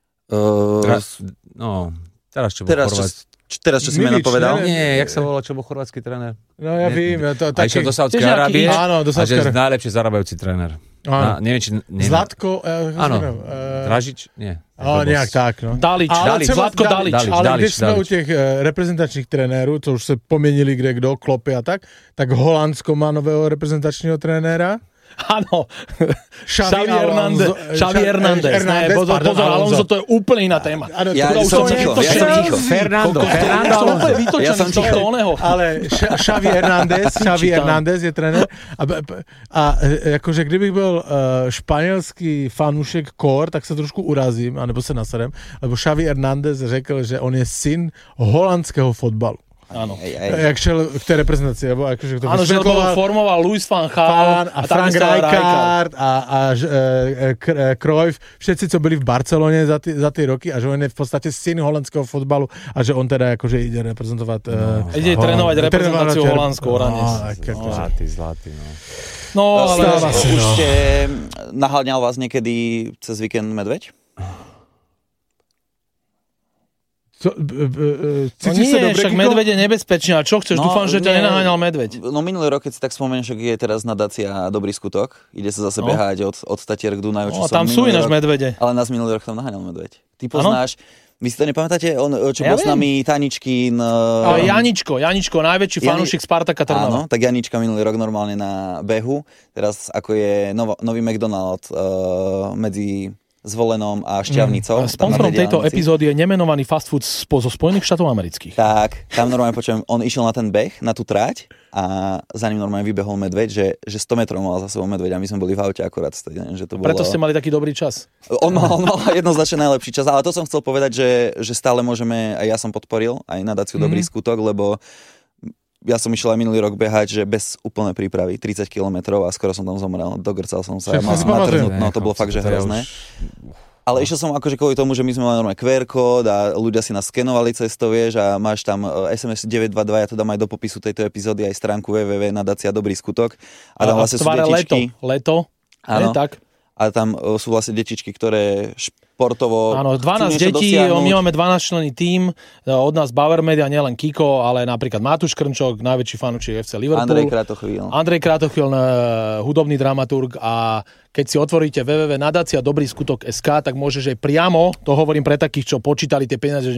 Teraz čo bol chorvátsky? Teraz, čo si meno povedal? Nie, jak sa volal, čo bol chorvátsky tréner? No ja vím. A išiel do Saúdskej Arábie a že najlepšie zarábajúci tréner. Neviem, či... Zlatko... Áno, Dražič? Nie. Nejak tak, no. Dalič, Zlatko Dalič. Ale keď sme u těch reprezentačných trenérů, co už se poměnili kdo, Kloppy a tak Holandsko má nového reprezentačního trenéra. Áno, Xavi Hernández. Pozor, Alonso, to je úplne iná téma. Ja som ticho. Fernando. Ja som ticho. Ale Xavi Hernández je trenér. A akože kdybych byl španělský fanúšek kor, tak se trošku urazím, anebo se naserem, lebo Xavi Hernández řekl, že on je syn holandského fotbalu. Áno. Jak šel k tej reprezentácii, alebo akože to áno, že bol formoval Louis van Gaal a Frank Rijkaard a Cruyff, všetci, co byli v Barcelone za tie roky a že on je v podstate syn holandského fotbalu a že on teda akože ide reprezentovať ide trénovať reprezentáciu holandskú Oranis. Zlatý, no. No, ale už ste naháňal vás niekedy cez víkend medveď? Však medveď je nebezpečný. A čo chceš? Dúfam, že ťa nenaháňal medveď. No minulý rok, keď si tak spomenieš, je teraz nadácia Dobrý skutok. Ide sa zase behať od Tatier k Dunaju. Tam sú ináč medvede. Ale nás minulý rok tam naháňal medveď. Ty poznáš... Vy si to nepamätáte? Čo bol s nami Taničkin... Janičko, najväčší fanúšik Spartaka Trnava. Áno, tak Janička minulý rok normálne na behu. Teraz ako je nový McDonald medzi Zvolenom a Šťavnicou. Sponzorom tejto epizódy je nemenovaný fast food zo Spojených štátov amerických. Tak, tam normálne počujem, on išiel na ten beh, na tú trať a za ním normálne vybehol medveď, že 100 metrov mal za sebou medveď a my sme boli v aute akorát. Že to bolo... Preto ste mali taký dobrý čas. On mal jednoznačne najlepší čas, ale to som chcel povedať, že stále môžeme, aj ja som podporil aj nadáciu Dobrý skutok, lebo ja som išiel aj minulý rok behať, že bez úplnej prípravy, 30 kilometrov a skoro som tam zomrel, dogrcal som sa, mal som natrhnúť, no to bolo fakt, že hrozné. Ale išiel som akože kvôli tomu, že my sme mali normálne QR kód a ľudia si nás skenovali cestou, vieš, a máš tam SMS 922, ja to dám aj do popisu tejto epizódy, aj stránku www.nadácia Dobrý skutok. A tam vlastne sú detičky. Leto, áno, tak. A tam sú vlastne detičky, ktoré športovo... Áno, 12 detí, my máme 12-členný tím, od nás Bauer Media, nielen Kiko, ale napríklad Matúš Krnčok, najväčší fanúšik FC Liverpool. Andrej Kratochvíl, hudobný dramaturg a keď si otvoríte www.nadaciadobryskutok.sk, tak môžeš aj priamo, to hovorím pre takých, čo počítali tie peniaze,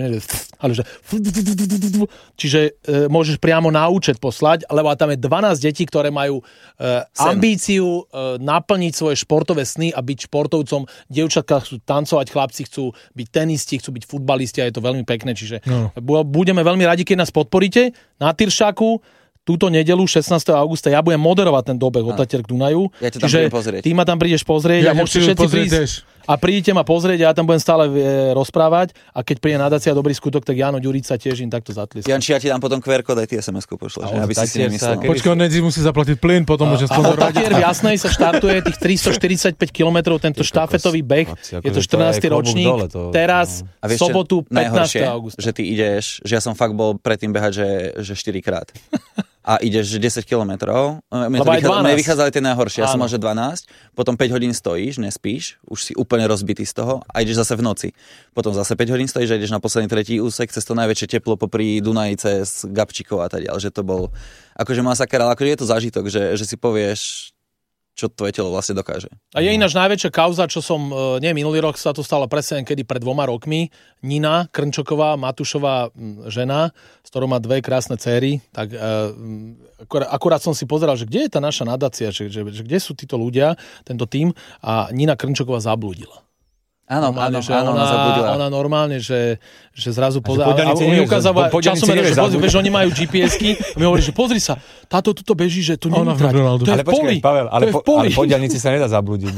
čiže môžeš priamo na účet poslať, lebo tam je 12 detí, ktoré majú ambíciu naplniť svoje športové sny a byť športovcom. Dievčatka chcú tancovať, chlapci chcú byť tenisti, chcú byť futbalisti a je to veľmi pekné, čiže budeme veľmi radi, keď nás podporíte na Tyršaku. Túto nedeľu 16. augusta ja budem moderovať ten dobeh od Tatier k Dunaju. Ja ťa tam budem pozrieť. Ty ma tam prídeš pozrieť a môžete všetci prísť a prídete ma pozrieť a ja tam budem stále rozprávať a keď príde nadácia Dobrý skutok, tak Jano Ďurica tiež im takto zatliska. Janči, ja ti dám potom QR kód, aj ty SMS-ku pošleš, aby si si nemyslel. Počkaj, on musí zaplatiť plyn, potom môže sponzorovať. Tatier v Jasnej sa štartuje tých 345 km, tento štafetový beh, je to 14. ročník, teraz v sobotu 15. augusta. Že ty ideš, že ja som fakt bol predtým behať, že 4 krát. A ideš 10 kilometrov. Mne vychádzali tie najhoršie. Ja som mal, že 12, potom 5 hodín stojíš, nespíš, už si úplne rozbitý z toho a ideš zase v noci. Potom zase 5 hodín stojíš a ideš na posledný tretí úsek cez to najväčšie teplo popri Dunaji cez Gabčíkov a tak ďalej. Že to bol akože masaker, ale akože je to zážitok, že si povieš, čo tvoje telo vlastne dokáže. A je ináč najväčšia kauza, čo som, minulý rok sa to stalo presne kedy pred 2 rokmi. Nina Krnčoková, Matúšová žena, s ktorou má 2 krásne céry, tak akurát som si pozeral, že kde je tá naša nadácia, že kde sú títo ľudia, tento tím a Nina Krnčoková zablúdila. Áno, ona zabudila. Ona normálne, že zrazu pozerá. A oni ukázajú, časomer, že oni majú GPS-ky a my hovoríme, že pozri sa, táto tuto beží, že tu nie je trať. To je v poli. Ale po diaľnici sa nedá zablúdiť.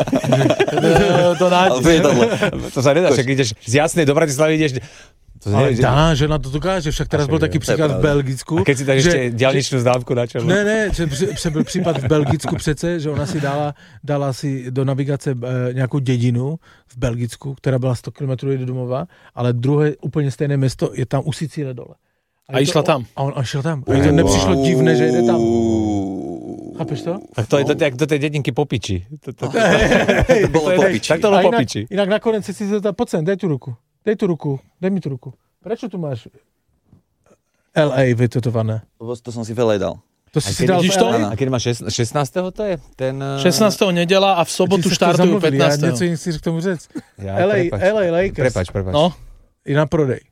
To sa nedá, však ideš z Jasnej do Bratislavy, ideš... Ale dá, že na to dokáže, však teraz bol taký příklad v Belgicku. A keď si dáš ešte diaľničnú zdávku na čelo. Ne, že byl případ v Belgicku přece, že ona si dala si do navigace nějakou dědinu v Belgicku, která byla 100 km do domova, ale druhé úplně stejné město je tam u Sicílie dole. A išla tam. A on šel tam. A to nepřišlo divné, že jde tam. Chápeš to? Tak to je do tej dedinky Popiči. Bolo Popiči. Tak to bolo Popiči. Inak nakonec si zeptal, poď sem, daj mi tu ruku. Prečo tu máš LA vytetované? To som si v LA dal. To si dal to? A keď máš 16. to je? 16. nedela a v sobotu štartujú 15. Ja niečo im si k tomu řec. LA Lakers. Prepač. No. I na prodej.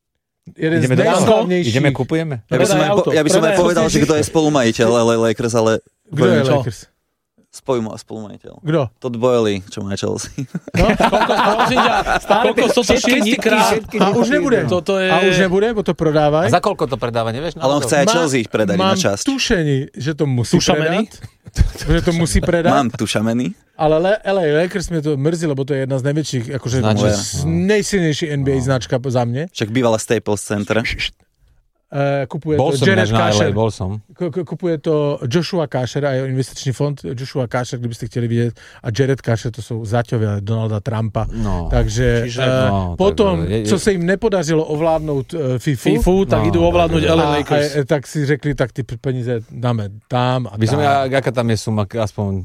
Ideme, kupujeme. Ja by som aj povedal, že kto je spolumajiteľ LA Lakers, ale... Kto je Lakers? Spolumajiteľ. Kto? Todd Boehly, čo má Chelsea. No? Koľko toto šiestkrát. A už nebude. A už nebude, bo to prodávaj. A za koľko to predáva, nevieš? Ale on chce aj Chelsea predať na časť. Mám tušení, že to musí predať. Že to musí predať. Mám tušamený. Ale LA Lakers mi to mrzí, lebo to je jedna z najväčších, akože nejsilnejší NBA značka za mne. Však bývala Staples Center. Kupuje to Jared Kasher. Kupuje to Joshua Kasher a jeho investičný fond Joshua Kasher, kdybyste chtěli vidět. A Jared Kasher, to jsou záťovia Donalda Trumpa. No. Takže potom, co se jim nepodařilo ovládnout FIFU, tak idú ovládnuť LA Lakers. Tak si řekli, tak ty peníze dáme tam a tam. Aká tam je suma, aspoň...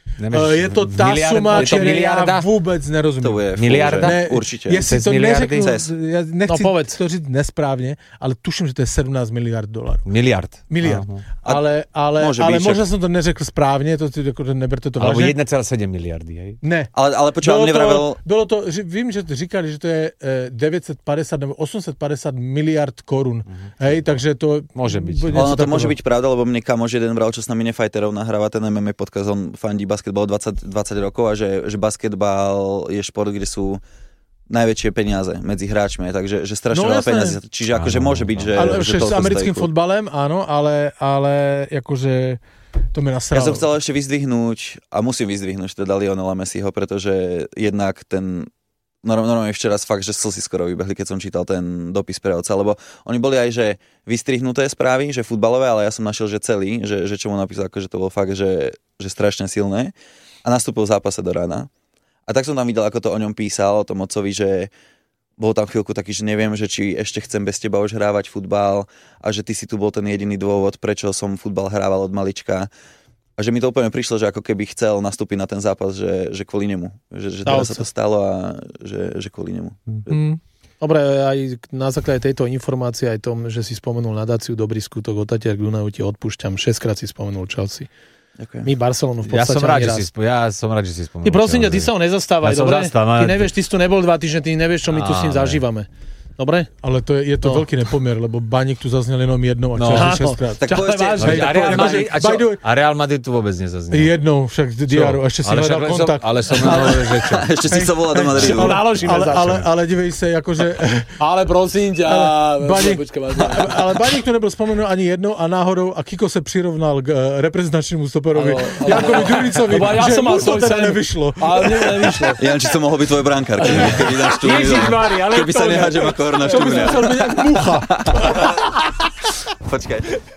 Je to tá suma, ktorú ja vôbec nerozumiem. To je miliarda? Určite. Jestli to neřeknu, ja nechci to říct nesprávne, ale tuším, že to je 17 miliard $. Miliard. Ale možno som to neřekl správne, to neberte to vážne. Alebo 1,7 miliardy, hej? Ne. Ale počúvam, nevravel... Bylo to, vím, že říkali, že to je 950 nebo 850 miliard korun. Hej, takže to... Môže byť. Ono to môže byť pravda, lebo mne kamož jeden bral, čo s nami Fighterov nahráva ten MMA podcast, on fandí basketbal 20 rokov a že basketbal je šport, kde sú najväčšie peniaze medzi hráčmi, takže strašne veľa peniazy. Čiže akože môže byť, že... Ale s americkým fotbalem, áno, ale akože to mi nasralo. Ja som chcel ešte vyzdvihnúť, a musím vyzdvihnúť teda Lionela Messiho, pretože jednak ten... Normálne včera fakt, že slzy skoro vybehli, keď som čítal ten dopis pre otca, lebo oni boli aj, že vystrihnuté správy, že futbalové, ale ja som našiel, že celý, že čo mu napísal, akože to bolo fakt, že strašne silné. A nastúpil v zápase do rána. A tak som tam videl, ako to o ňom písal, o tom otcovi, že bol tam chvíľku taký, že neviem, že či ešte chcem bez teba už hrávať futbal a že ty si tu bol ten jediný dôvod, prečo som futbal hrával od malička. A že mi to úplne prišlo, že ako keby chcel nastúpiť na ten zápas, že kvôli nemu. Že teraz sa to stalo a že kvôli nemu. Dobre, aj na základe tejto informácie, aj tom, že si spomenul nadáciu Dobrý skutok od Tatier k Dunaju, ti odpúšťam. 6-krát si spomenul Chelsea. Ďakujem. My Barcelonu v podstate ja som rád, že si spomenul. Ty prosím ťa, ty sa ho nezastávaj, dobre? Ty nevieš, ty si tu nebol 2 týždne, ty nevieš, čo my tu s ním zažívame. Dobre? Ale je to veľký nepomier, lebo Baník tu zaznel jenom jednou a Chelsea 6-krát. Tak povedzte, a Real Madrid tu vôbec nezaznel. Jednou však Diaru, ešte si hľadal kontakt. Ale som že čo? Ešte si sa volá do Madridu. Ale divej sa, akože... Ale prosím ťa... Ale Baník tu nebyl spomenul ani jednou a náhodou a Kiko se přirovnal k reprezentačnému stoperovi Jankovi Duricovi, že mu to teda nevyšlo. Ale nevyšlo. Janči, to mohol byť tvoj brankár, keby sa nehádžem ako Horná Štúria. To by som musel byť jak mucha. Počkaj.